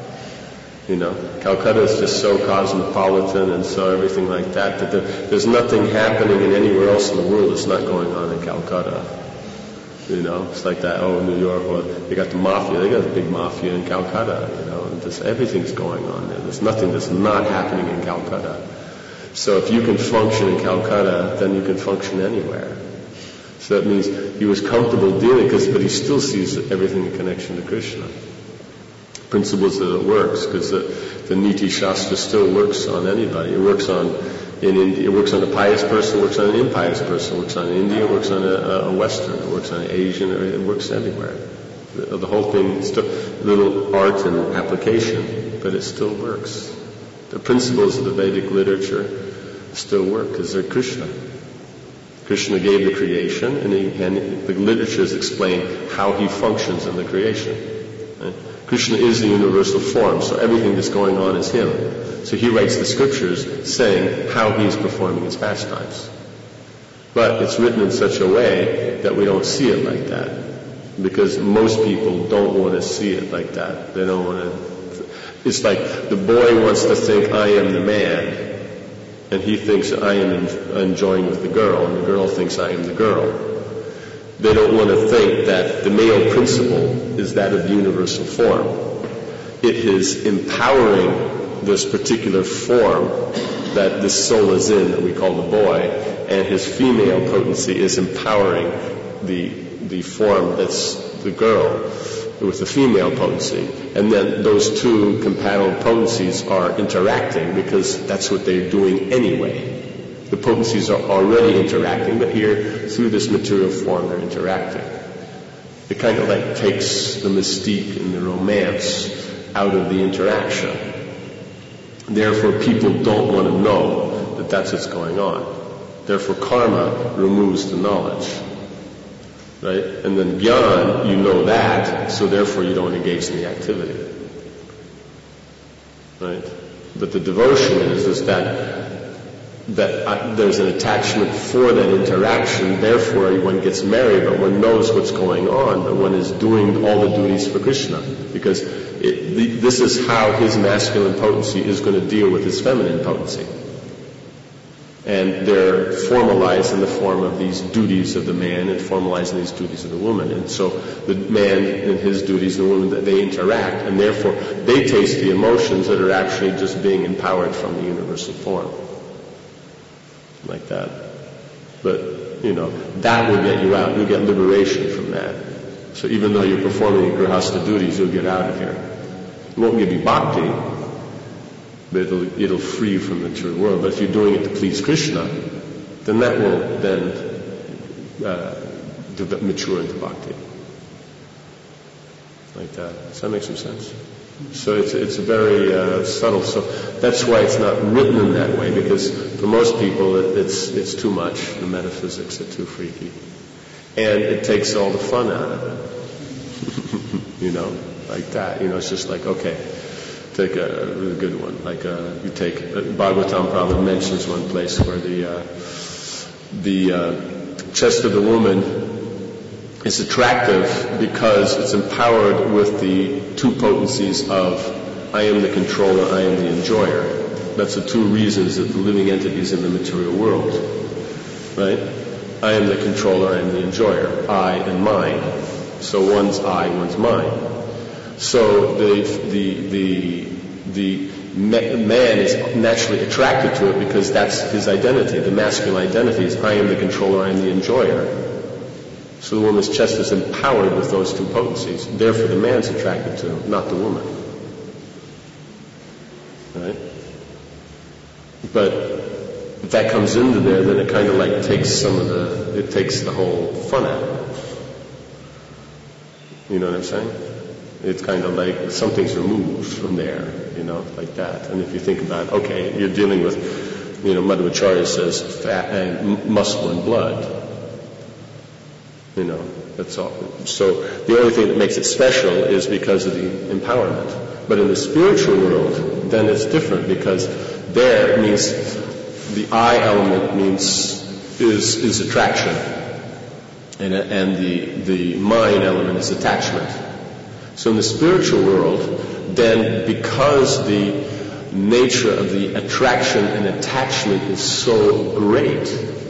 [SPEAKER 1] You know, Calcutta is just so cosmopolitan and so everything like that, that there, there's nothing happening in anywhere else in the world that's not going on in Calcutta. You know, it's like that, oh, New York, well, they got the mafia, they got a big mafia in Calcutta, you know, and just everything's going on there. There's nothing that's not happening in Calcutta. So if you can function in Calcutta, then you can function anywhere. So that means he was comfortable dealing, because, but he still sees everything in connection to Krishna. Principles that it works, because the, the Niti Shastra still works on anybody. It works on in India, it works on a pious person, it works on an impious person, it works on India, it works on a, a Western, it works on an Asian, it works everywhere. The, the whole thing is still little art and application, but it still works. The principles of the Vedic literature still work because they're Krishna. Krishna gave the creation, and, he, and the literatures explain how he functions in the creation. Right? Krishna is the universal form, so everything that's going on is him. So he writes the scriptures saying how he's performing his pastimes. But it's written in such a way that we don't see it like that, because most people don't want to see it like that. They don't want to. It's like the boy wants to think, I am the man, and he thinks I am enjoying with the girl, and the girl thinks I am the girl. They don't want to think that the male principle is that of the universal form. It is empowering this particular form that this soul is in, that we call the boy, and his female potency is empowering the the form that's the girl with the female potency. And then those two compatible potencies are interacting, because that's what they're doing anyway. The potencies are already interacting, but here, through this material form, they're interacting. It kind of like takes the mystique and the romance out of the interaction. Therefore, people don't want to know that that's what's going on. Therefore, karma removes the knowledge. Right? And then jnana, you know that, so therefore you don't engage in the activity. Right? But the devotion is, is that that uh, there's an attachment for that interaction, therefore one gets married, but one knows what's going on, but one is doing all the duties for Krishna, because it, the, this is how his masculine potency is going to deal with his feminine potency. And they're formalized in the form of these duties of the man and formalized in these duties of the woman. And so the man and his duties and the woman, that they interact, and therefore they taste the emotions that are actually just being empowered from the universal form. Like that. But, you know, that will get you out. You'll get liberation from that. So even though you're performing grihastha duties, you'll get out of here. It won't give you bhakti, but it'll, it'll free you from the material world. But if you're doing it to please Krishna, then that will then uh, mature into bhakti. Like that. Does that make some sense? So it's it's very uh, subtle. So that's why it's not written in that way, because for most people it, it's it's too much. The metaphysics are too freaky, and it takes all the fun out of it. You know, like that. You know, it's just like, okay, take a really good one. Like uh, you take uh, Bhagavatam Prabhupada mentions one place where the uh, the uh, chest of the woman is attractive because it's empowered with the two potencies of I am the controller, I am the enjoyer. That's the two reasons that the living entity is in the material world. Right? I am the controller, I am the enjoyer. I and mine. So one's I, one's mine. So the the the the man is naturally attracted to it because that's his identity. The masculine identity is I am the controller, I am the enjoyer. So the woman's chest is empowered with those two potencies. Therefore, the man's attracted to them, not the woman. Right? But if that comes into there, then it kind of like takes some of the, it takes the whole fun out of it. You know what I'm saying? It's kind of like something's removed from there, you know, like that. And if you think about, okay, you're dealing with, you know, Madhvacharya says fat and muscle and blood. You know, that's all. So the only thing that makes it special is because of the empowerment. But in the spiritual world, then it's different, because there it means the I element means is is attraction, and and the the mind element is attachment. So in the spiritual world, then because the nature of the attraction and attachment is so great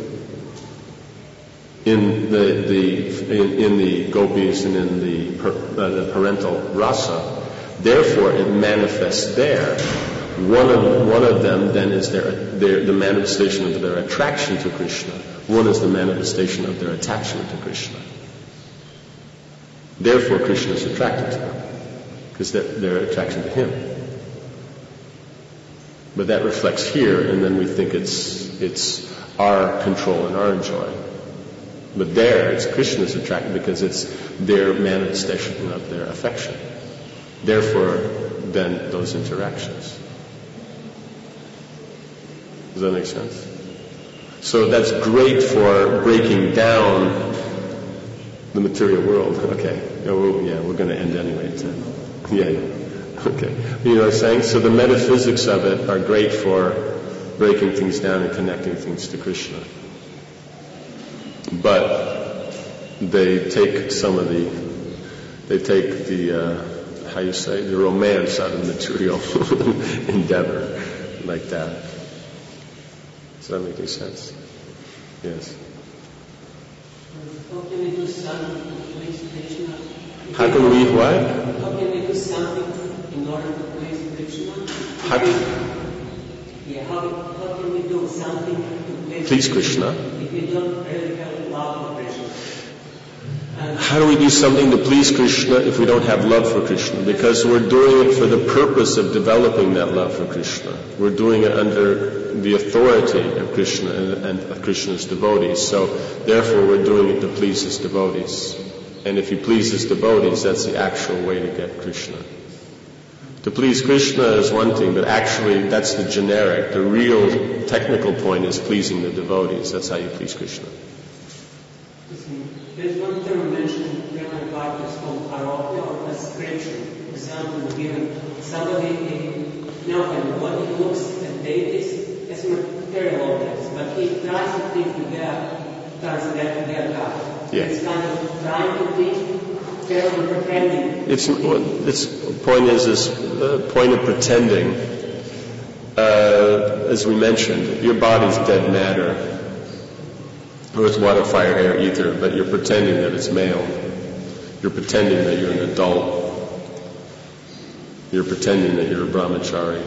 [SPEAKER 1] in the the in, in the gopis and in the per, uh, the parental rasa, therefore it manifests there. One of one of them then is their, their the manifestation of their attraction to Krishna. One is the manifestation of their attachment to Krishna. Therefore, Krishna is attracted to them, because they're, their attraction to Him. But that reflects here, and then we think it's it's our control and our joy. But there, it's Krishna's attraction, because it's their manifestation of their affection. Therefore, then those interactions. Does that make sense? So that's great for breaking down the material world. Okay. Yeah, we're, yeah, we're going to end anyway. Yeah, yeah. Okay. You know what I'm saying? So the metaphysics of it are great for breaking things down and connecting things to Krishna. But they take some of the, they take the, uh, how you say, the romance out of material endeavor, like that. Does that make any sense? Yes.
[SPEAKER 3] How can we do something to please Krishna?
[SPEAKER 1] How can we what?
[SPEAKER 3] How can we do something in order to please Krishna?
[SPEAKER 1] How
[SPEAKER 3] yeah, how, how can we do something to please,
[SPEAKER 1] please Krishna?
[SPEAKER 3] If we don't really have love for Krishna? And
[SPEAKER 1] How do we do something to please Krishna if we don't have love for Krishna? Because we're doing it for the purpose of developing that love for Krishna. We're doing it under the authority of Krishna and, and of Krishna's devotees. So therefore we're doing it to please His devotees. And if you please His devotees, that's the actual way to get Krishna. To please Krishna is one thing, but actually that's the generic. The real technical point is pleasing the devotees. That's how you please Krishna.
[SPEAKER 3] there's one term mentioned in Brahman Bhagavad called aropya or ascription. Example given, somebody in Nelson, what he looks at deities as material objects, but he tries to think to their, turns that to their God.
[SPEAKER 1] Yeah.
[SPEAKER 3] It's kind of trying to think, terrible pretending.
[SPEAKER 1] It's, its point is this uh, point of pretending. Uh, as we mentioned, your body's dead matter. Earth, water, fire, air, ether, but you're pretending that it's male. You're pretending that you're an adult. You're pretending that you're a brahmachari.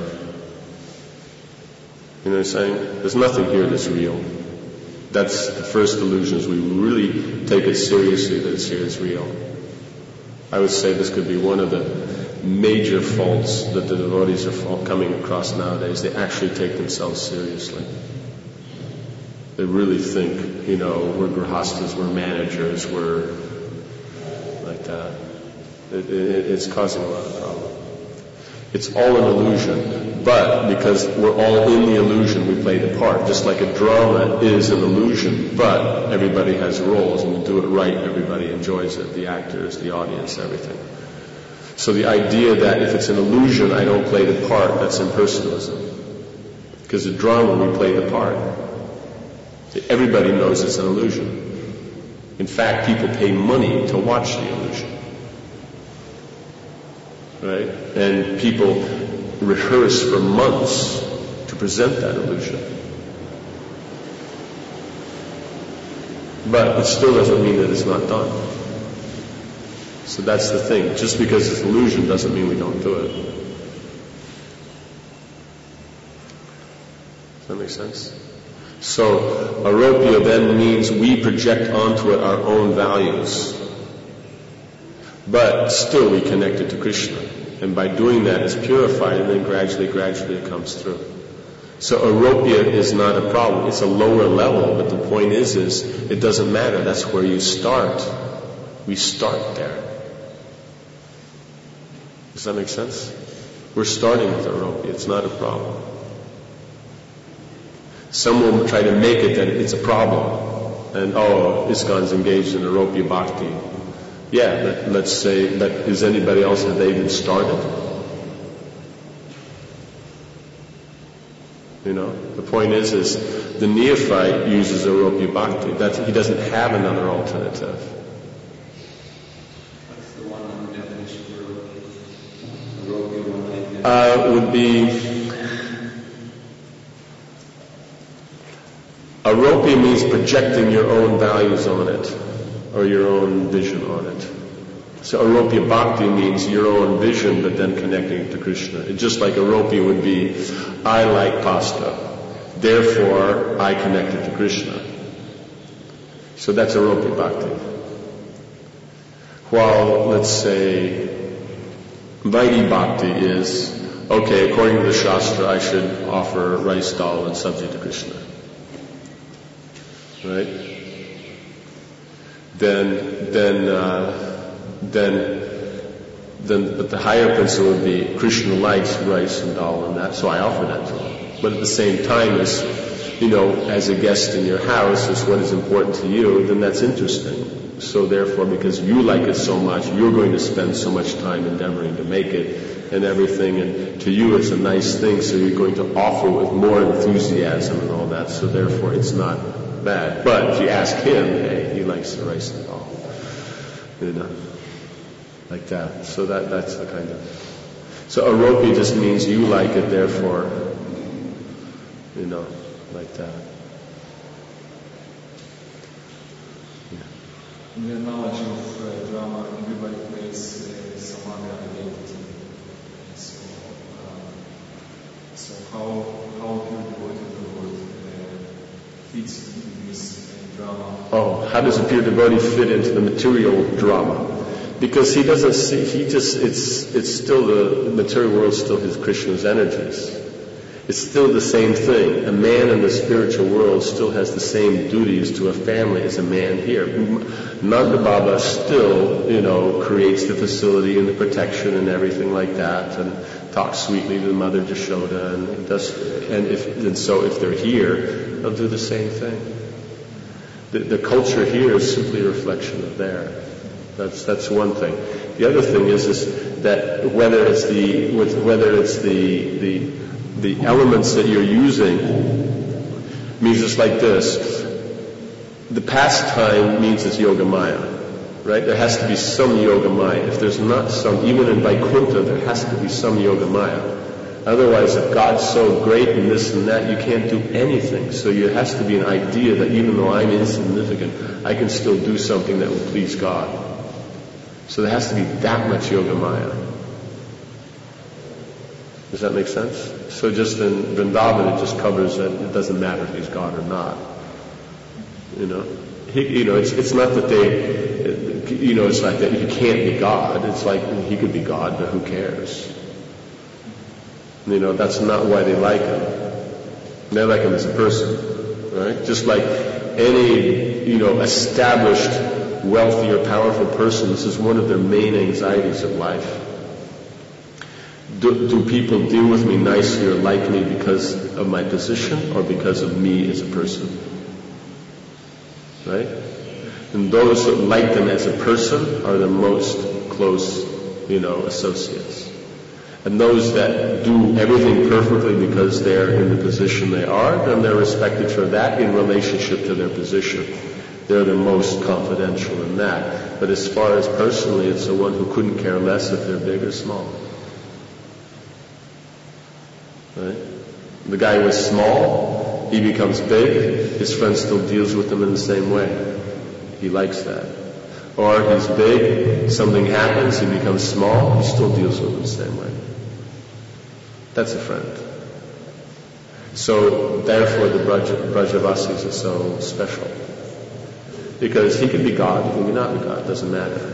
[SPEAKER 1] You know what I'm saying? There's nothing here that's real. That's the first illusion, is we really take it seriously that it's here is real. I would say this could be one of the major faults that the devotees are coming across nowadays. They actually take themselves seriously. They really think, you know, we're grihastas, we're managers, we're like that. It, it, it's causing a lot of problems. It's all an illusion, but because we're all in the illusion, we play the part. Just like a drama is an illusion, but everybody has roles, and to do it right, everybody enjoys it. The actors, the audience, everything. So the idea that if it's an illusion, I don't play the part, that's impersonalism. Because the drama, we play the part. Everybody knows it's an illusion. In fact, people pay money to watch the illusion. Right? And people rehearse for months to present that illusion. But it still doesn't mean that it's not done. So that's the thing. Just because it's an illusion doesn't mean we don't do it. Does that make sense? So, aropya then means we project onto it our own values. But still we connect it to Krishna. And by doing that, it's purified, and then gradually, gradually it comes through. So Aropya is not a problem. It's a lower level, but the point is, is it doesn't matter. That's where you start. We start there. Does that make sense? We're starting with Aropya. It's not a problem. Some will try to make it that it's a problem. And, oh, ISKCON's engaged in Aropya Bhakti. Yeah, let, let's say, but is anybody else, have they even started? You know, the point is, is the neophyte uses Aropya Bhakti. That's, he doesn't have another alternative.
[SPEAKER 2] What's the one on the definition for Aropya? Aropya
[SPEAKER 1] Uh, would be, Aropya means projecting your own values on it, or your own vision on it. So Aropya Bhakti means your own vision, but then connecting it to Krishna. It's just like Aropya would be, I like pasta, therefore I connect it to Krishna. So that's Aropya Bhakti. While, let's say, Vaidhi Bhakti is, okay, according to the Shastra, I should offer rice, dal, and sabji to Krishna. Right? Then, then, uh, then, then, but the higher principle would be Krishna likes rice and dal and that, so I offer that to him. But at the same time, as you know, as a guest in your house, is what is important to you, then that's interesting. So therefore, because you like it so much, you're going to spend so much time endeavoring to make it and everything, and to you it's a nice thing, so you're going to offer with more enthusiasm and all that, so therefore it's not bad. But if you ask him, hey, he likes the rice and dal, you know, like that. So that that's the kind of. So Aropya just means you like it, therefore, you know, like that.
[SPEAKER 8] In the knowledge of uh, drama, everybody plays uh, some other identity. So, um, so how how pure devotee Lord uh, fits in this uh, drama?
[SPEAKER 1] Oh, how does a pure devotee fit into the material drama? Because he doesn't see, he just, it's it's still the, the material world is still his Krishna's energies. It's still the same thing. A man in the spiritual world still has the same duties to a family as a man here. Nanda Baba still, you know, creates the facility and the protection and everything like that, and talks sweetly to Mother Jashoda, and does, and if and so if they're here, they'll do the same thing. The, the culture here is simply a reflection of there. That's that's one thing. The other thing is is that whether it's the whether it's the the the elements that you're using means it's like this. The pastime means it's yogamaya, right? There has to be some yogamaya. If there's not some, even in Vaikuntha, there has to be some yogamaya. Otherwise, if God's so great and this and that, you can't do anything. So there has to be an idea that even though I'm insignificant, I can still do something that will please God. So there has to be that much yogamaya. Does that make sense? So just in Vrindavan, it just covers that it doesn't matter if he's God or not. You know, he, you know, it's it's not that they, you know, it's like that you can't be God. It's like he could be God, but who cares? You know, that's not why they like him. They like him as a person, right? Just like any, you know, established, wealthy or powerful person, this is one of their main anxieties of life. Do, do people deal with me nicely or like me because of my position or because of me as a person? Right? And those that like them as a person are the most close, you know, associates. And those that do everything perfectly because they're in the position they are, then they're respected for that in relationship to their position. They're the most confidential in that. But as far as personally, it's the one who couldn't care less if they're big or small. Right? The guy was small, he becomes big, his friend still deals with him in the same way. He likes that. Or he's big, something happens, he becomes small, he still deals with him the same way. That's a friend. So therefore the Braja, Brajavasis are so special. Because he can be God, he can be not be God, it doesn't matter.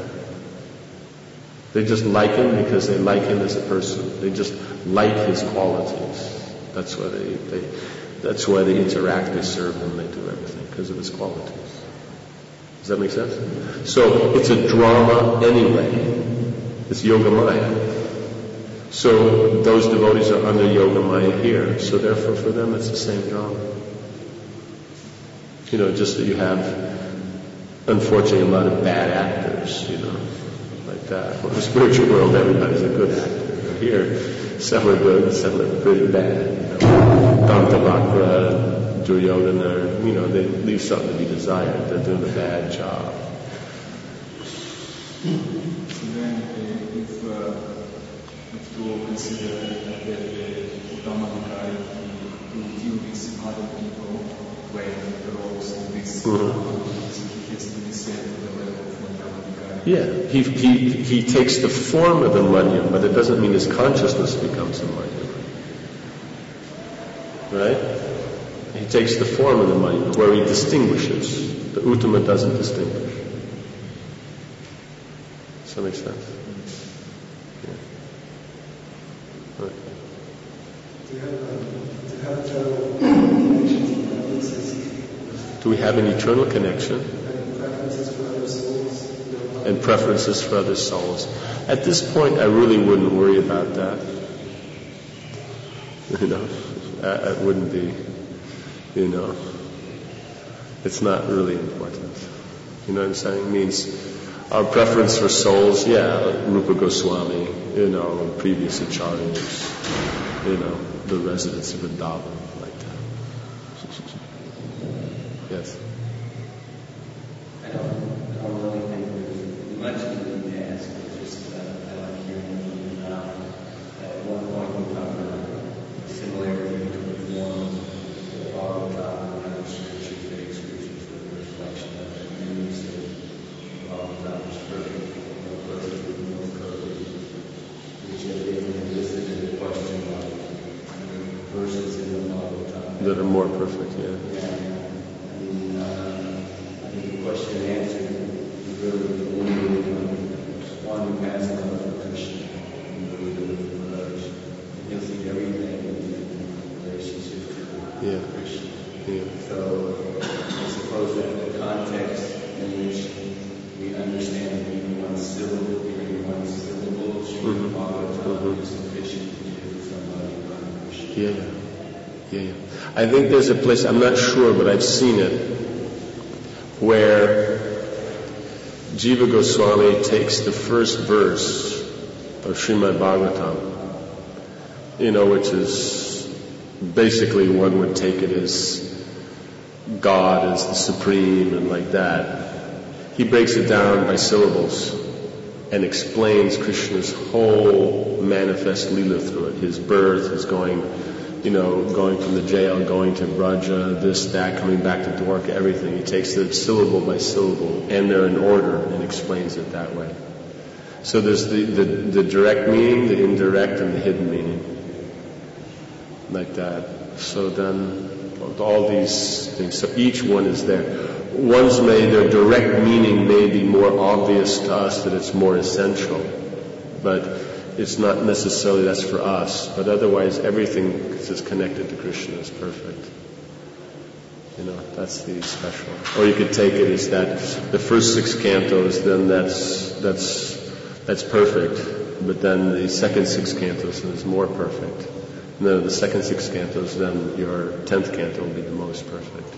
[SPEAKER 1] They just like him because they like him as a person. They just like his qualities. That's why they, they that's why they interact, they serve them, they do everything, because of his qualities. Does that make sense? So it's a drama anyway. It's Yogamaya. So those devotees are under Yogamaya here. So therefore for them it's the same drama. You know, just that you have, unfortunately, a lot of bad actors, you know, like that. In the spiritual world, everybody's a good actor. Here, some are good, some are pretty bad. You know, Dantavakra, Duryodhana, you know, they leave something to be desired. They're doing a bad job.
[SPEAKER 8] So then, uh, if, uh, if to consider that the Uttamanikaya to deal with other people, playing the roles in this, mm-hmm. he has to be sent to the level of Uttamanikaya.
[SPEAKER 1] Yeah, he, he, he takes the form of the Madhyam, but it doesn't mean his consciousness becomes a Madhyam. Right? He takes the form of the Madhyam, where he distinguishes. The Uttama doesn't distinguish. Does that make sense? Yeah. Right.
[SPEAKER 4] Do you have, um, do you have eternal connections and preferences?
[SPEAKER 1] Do we have an eternal connection?
[SPEAKER 4] And preferences for other souls? You know,
[SPEAKER 1] and preferences for other souls. At this point, I really wouldn't worry about that. You know, it wouldn't be, you know, it's not really important. You know what I'm saying? It means our preference for souls, yeah, Rupa Goswami, you know, previous acharyas, you know, the residents of Vrindavan, like that. Yes?
[SPEAKER 9] I don't, I don't really think there's much you need to ask. It's just uh, I like hearing from you now. At one point we talked about the similarity between the forms of Bhagavatam and other scriptures, Vedic scriptures, with the reflection of it. And then you said Bhagavatam is perfect, no perfect, no perfect. Which I think elicited a question about verses in the Bhagavatam
[SPEAKER 1] that are more perfect, yeah.
[SPEAKER 9] Yeah. Question and answer is really the one who has love for Krishna and really good for others. You'll see everything in relationship to
[SPEAKER 1] yeah.
[SPEAKER 9] Krishna.
[SPEAKER 1] Yeah.
[SPEAKER 9] So I suppose that the context in which we understand even one syllable, even one syllable, Srimad Bhagavatam is sufficient to give somebody on Krishna.
[SPEAKER 1] Yeah. Yeah, yeah. I think there's a place, I'm not sure, but I've seen it, where Jiva Goswami takes the first verse of Srimad Bhagavatam, you know, which is basically one would take it as God as the supreme and like that. He breaks it down by syllables and explains Krishna's whole manifest Leela through it. His birth, his going, you know, going from the jail, going to Braja, this, that, coming back to Dwarka, everything. He takes it syllable by syllable, and they're in order, and explains it that way. So there's the, the, the direct meaning, the indirect, and the hidden meaning. Like that. So then, all these things, so each one is there. One's may, their direct meaning may be more obvious to us, that it's more essential. But it's not necessarily that's for us, but otherwise everything that's connected to Krishna is perfect. You know, that's the special. Or you could take it as that the first six cantos, then that's that's that's perfect. But then the second six cantos is more perfect. And then the second six cantos, then your tenth canto will be the most perfect.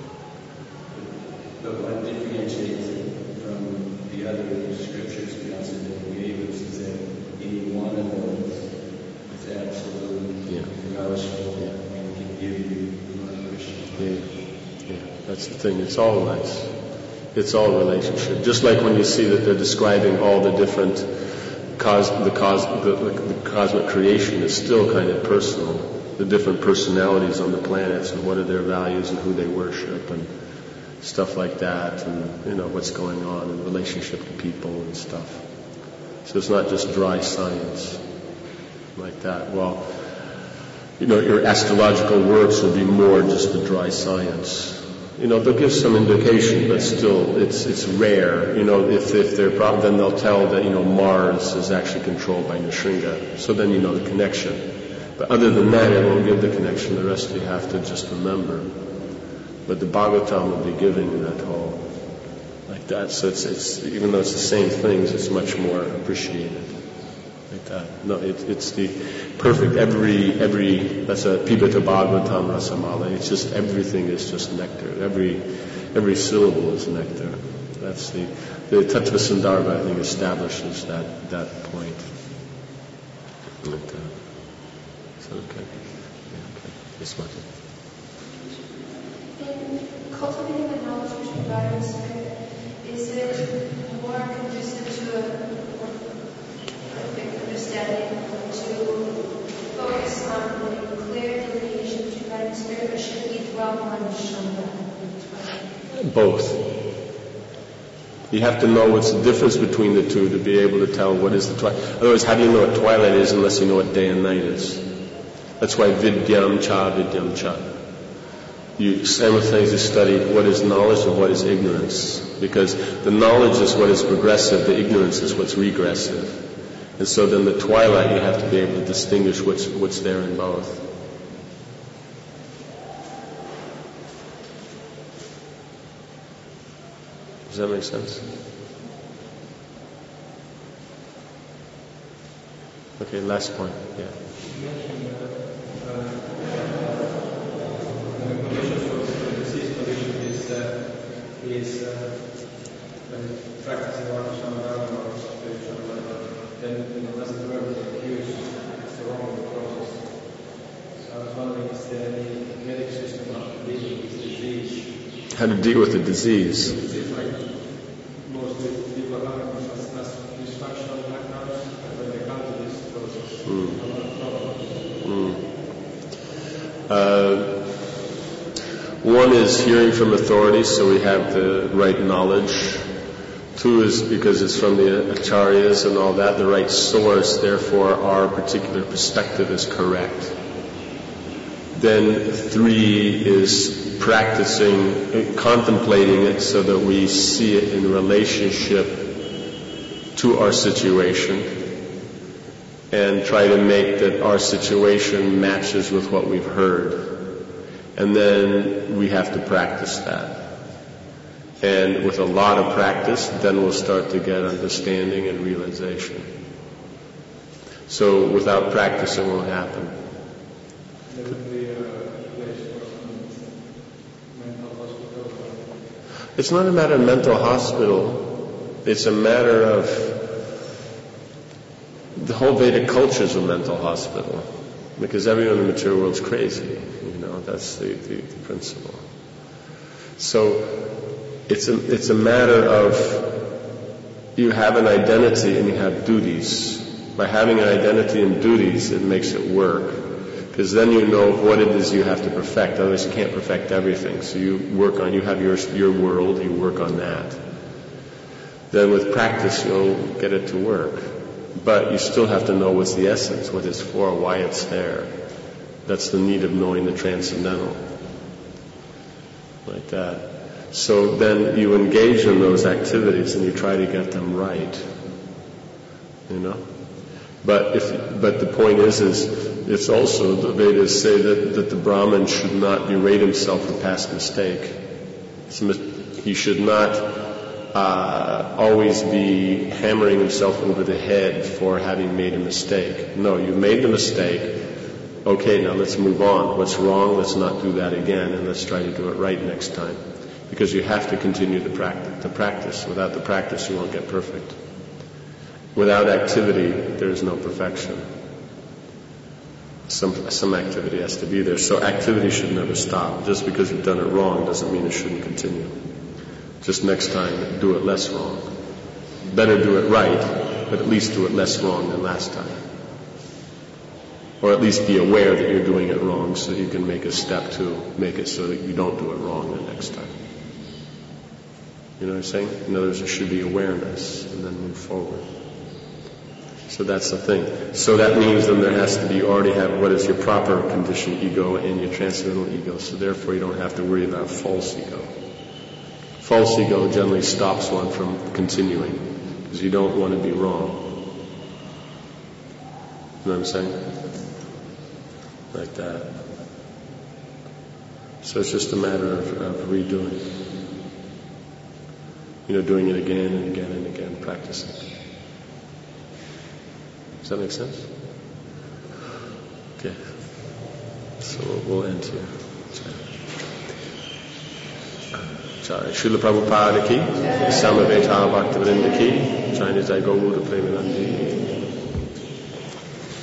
[SPEAKER 9] But what differentiates it from the other scriptures Vyasadeva gave us is that any one of those is absolutely
[SPEAKER 1] yeah.
[SPEAKER 9] relishable
[SPEAKER 1] yeah.
[SPEAKER 9] and can give you the Krishna.
[SPEAKER 1] Yeah, yeah, that's the thing. It's all nice. It's all relationship. Just like when you see that they're describing all the different cos, the, cos, the, the cosmic creation is still kind of personal. The different personalities on the planets and what are their values and who they worship and stuff like that, and you know what's going on in relationship to people and stuff. So it's not just dry science like that. Well, you know, your astrological works will be more just the dry science. You know, they'll give some indication, but still, it's it's rare. You know, if if they're prob- then they'll tell that you know Mars is actually controlled by Nrsimha. So then you know the connection. But other than that, it won't give the connection. The rest you have to just remember. But the Bhagavatam will be giving you that whole, like that. So it's, it's even though it's the same things, it's much more appreciated. Like that. No, it, it's the perfect, every, every, that's a Pibata Bhagavatam Rasamala. It's just, everything is just nectar. Every, every syllable is nectar. That's the, the Tattva Sandarbha, I think, establishes that, that point. Like that. So, okay. Yeah, okay. Yes, Martin.
[SPEAKER 6] In cultivating the knowledge which provides spirit, is it more conducive to a perfect understanding to focus on the clear delineation between body and spirit, or should we dwell on Shambha?
[SPEAKER 1] Both. You have to know what's the difference between the two to be able to tell what is the twilight. Otherwise, how do you know what twilight is unless you know what day and night is? That's why vidyam cha, vidyam cha. You simultaneously study what is knowledge and what is ignorance. Because the knowledge is what is progressive, the ignorance is what's regressive. And so then the twilight, you have to be able to distinguish what's, what's there in both. Does that make sense? Okay, last point. Yeah.
[SPEAKER 10] You mentioned uh, uh, the conditions of the disease condition is uh, is uh, practicing one Shamadana or spiritual life, then it doesn't work with the accused. It's the wrong process. So I was wondering, is there any medical system of dealing with the disease?
[SPEAKER 1] How to deal with the disease?
[SPEAKER 10] It's like most people are having dysfunctional backgrounds, and when they come to this process,
[SPEAKER 1] Mm.
[SPEAKER 10] a lot of problems.
[SPEAKER 1] Mm. Uh, one is hearing from authorities, so we have the right knowledge. Two is because it's from the acharyas and all that, the right source, therefore our particular perspective is correct. Then three is practicing, contemplating it so that we see it in relationship to our situation and try to make that our situation matches with what we've heard. And then we have to practice that. And with a lot of practice, then we'll start to get understanding and realization. So without practice, it won't happen.
[SPEAKER 10] There would be a place for some mental hospital.
[SPEAKER 1] It's not a matter of mental hospital. It's a matter of the whole Vedic culture is a mental hospital, because everyone in the material world is crazy. You know, that's the, the, the principle. So it's a it's a matter of you have an identity and you have duties. By having an identity and duties, it makes it work. Because then you know what it is you have to perfect. Otherwise, you can't perfect everything. So you work on, you have your your world, you work on that. Then with practice, you'll get it to work. But you still have to know what's the essence, what it's for, why it's there. That's the need of knowing the transcendental. Like that. So then you engage in those activities and you try to get them right. You know? But if, but the point is, is it's also, the Vedas say that, that the Brahmin should not berate himself for past mistake. He should not uh, always be hammering himself over the head for having made a mistake. No, you made the mistake. Okay, now let's move on. What's wrong? Let's not do that again, and let's try to do it right next time. Because you have to continue the practice. The practice. Without the practice, you won't get perfect. Without activity, there is no perfection. Some some activity has to be there. So activity should never stop. Just because you've done it wrong doesn't mean it shouldn't continue. Just next time, do it less wrong. Better do it right, but at least do it less wrong than last time. Or at least be aware that you're doing it wrong so you can make a step to make it so that you don't do it wrong the next time. You know what I'm saying? In other words, there should be awareness and then move forward. So that's the thing. So that means then there has to be, you already have what is your proper conditioned ego and your transcendental ego. So therefore you don't have to worry about false ego. False ego generally stops one from continuing because you don't want to be wrong. You know what I'm saying? like that. So it's just a matter of, of redoing. You know, doing it again and again and again, practicing. Does that make sense? Okay. So we'll end here. Jai Srila Prabhupada ki, Samaveta Bhaktivinoda ki, Jai Nijai Gaura Premanandi.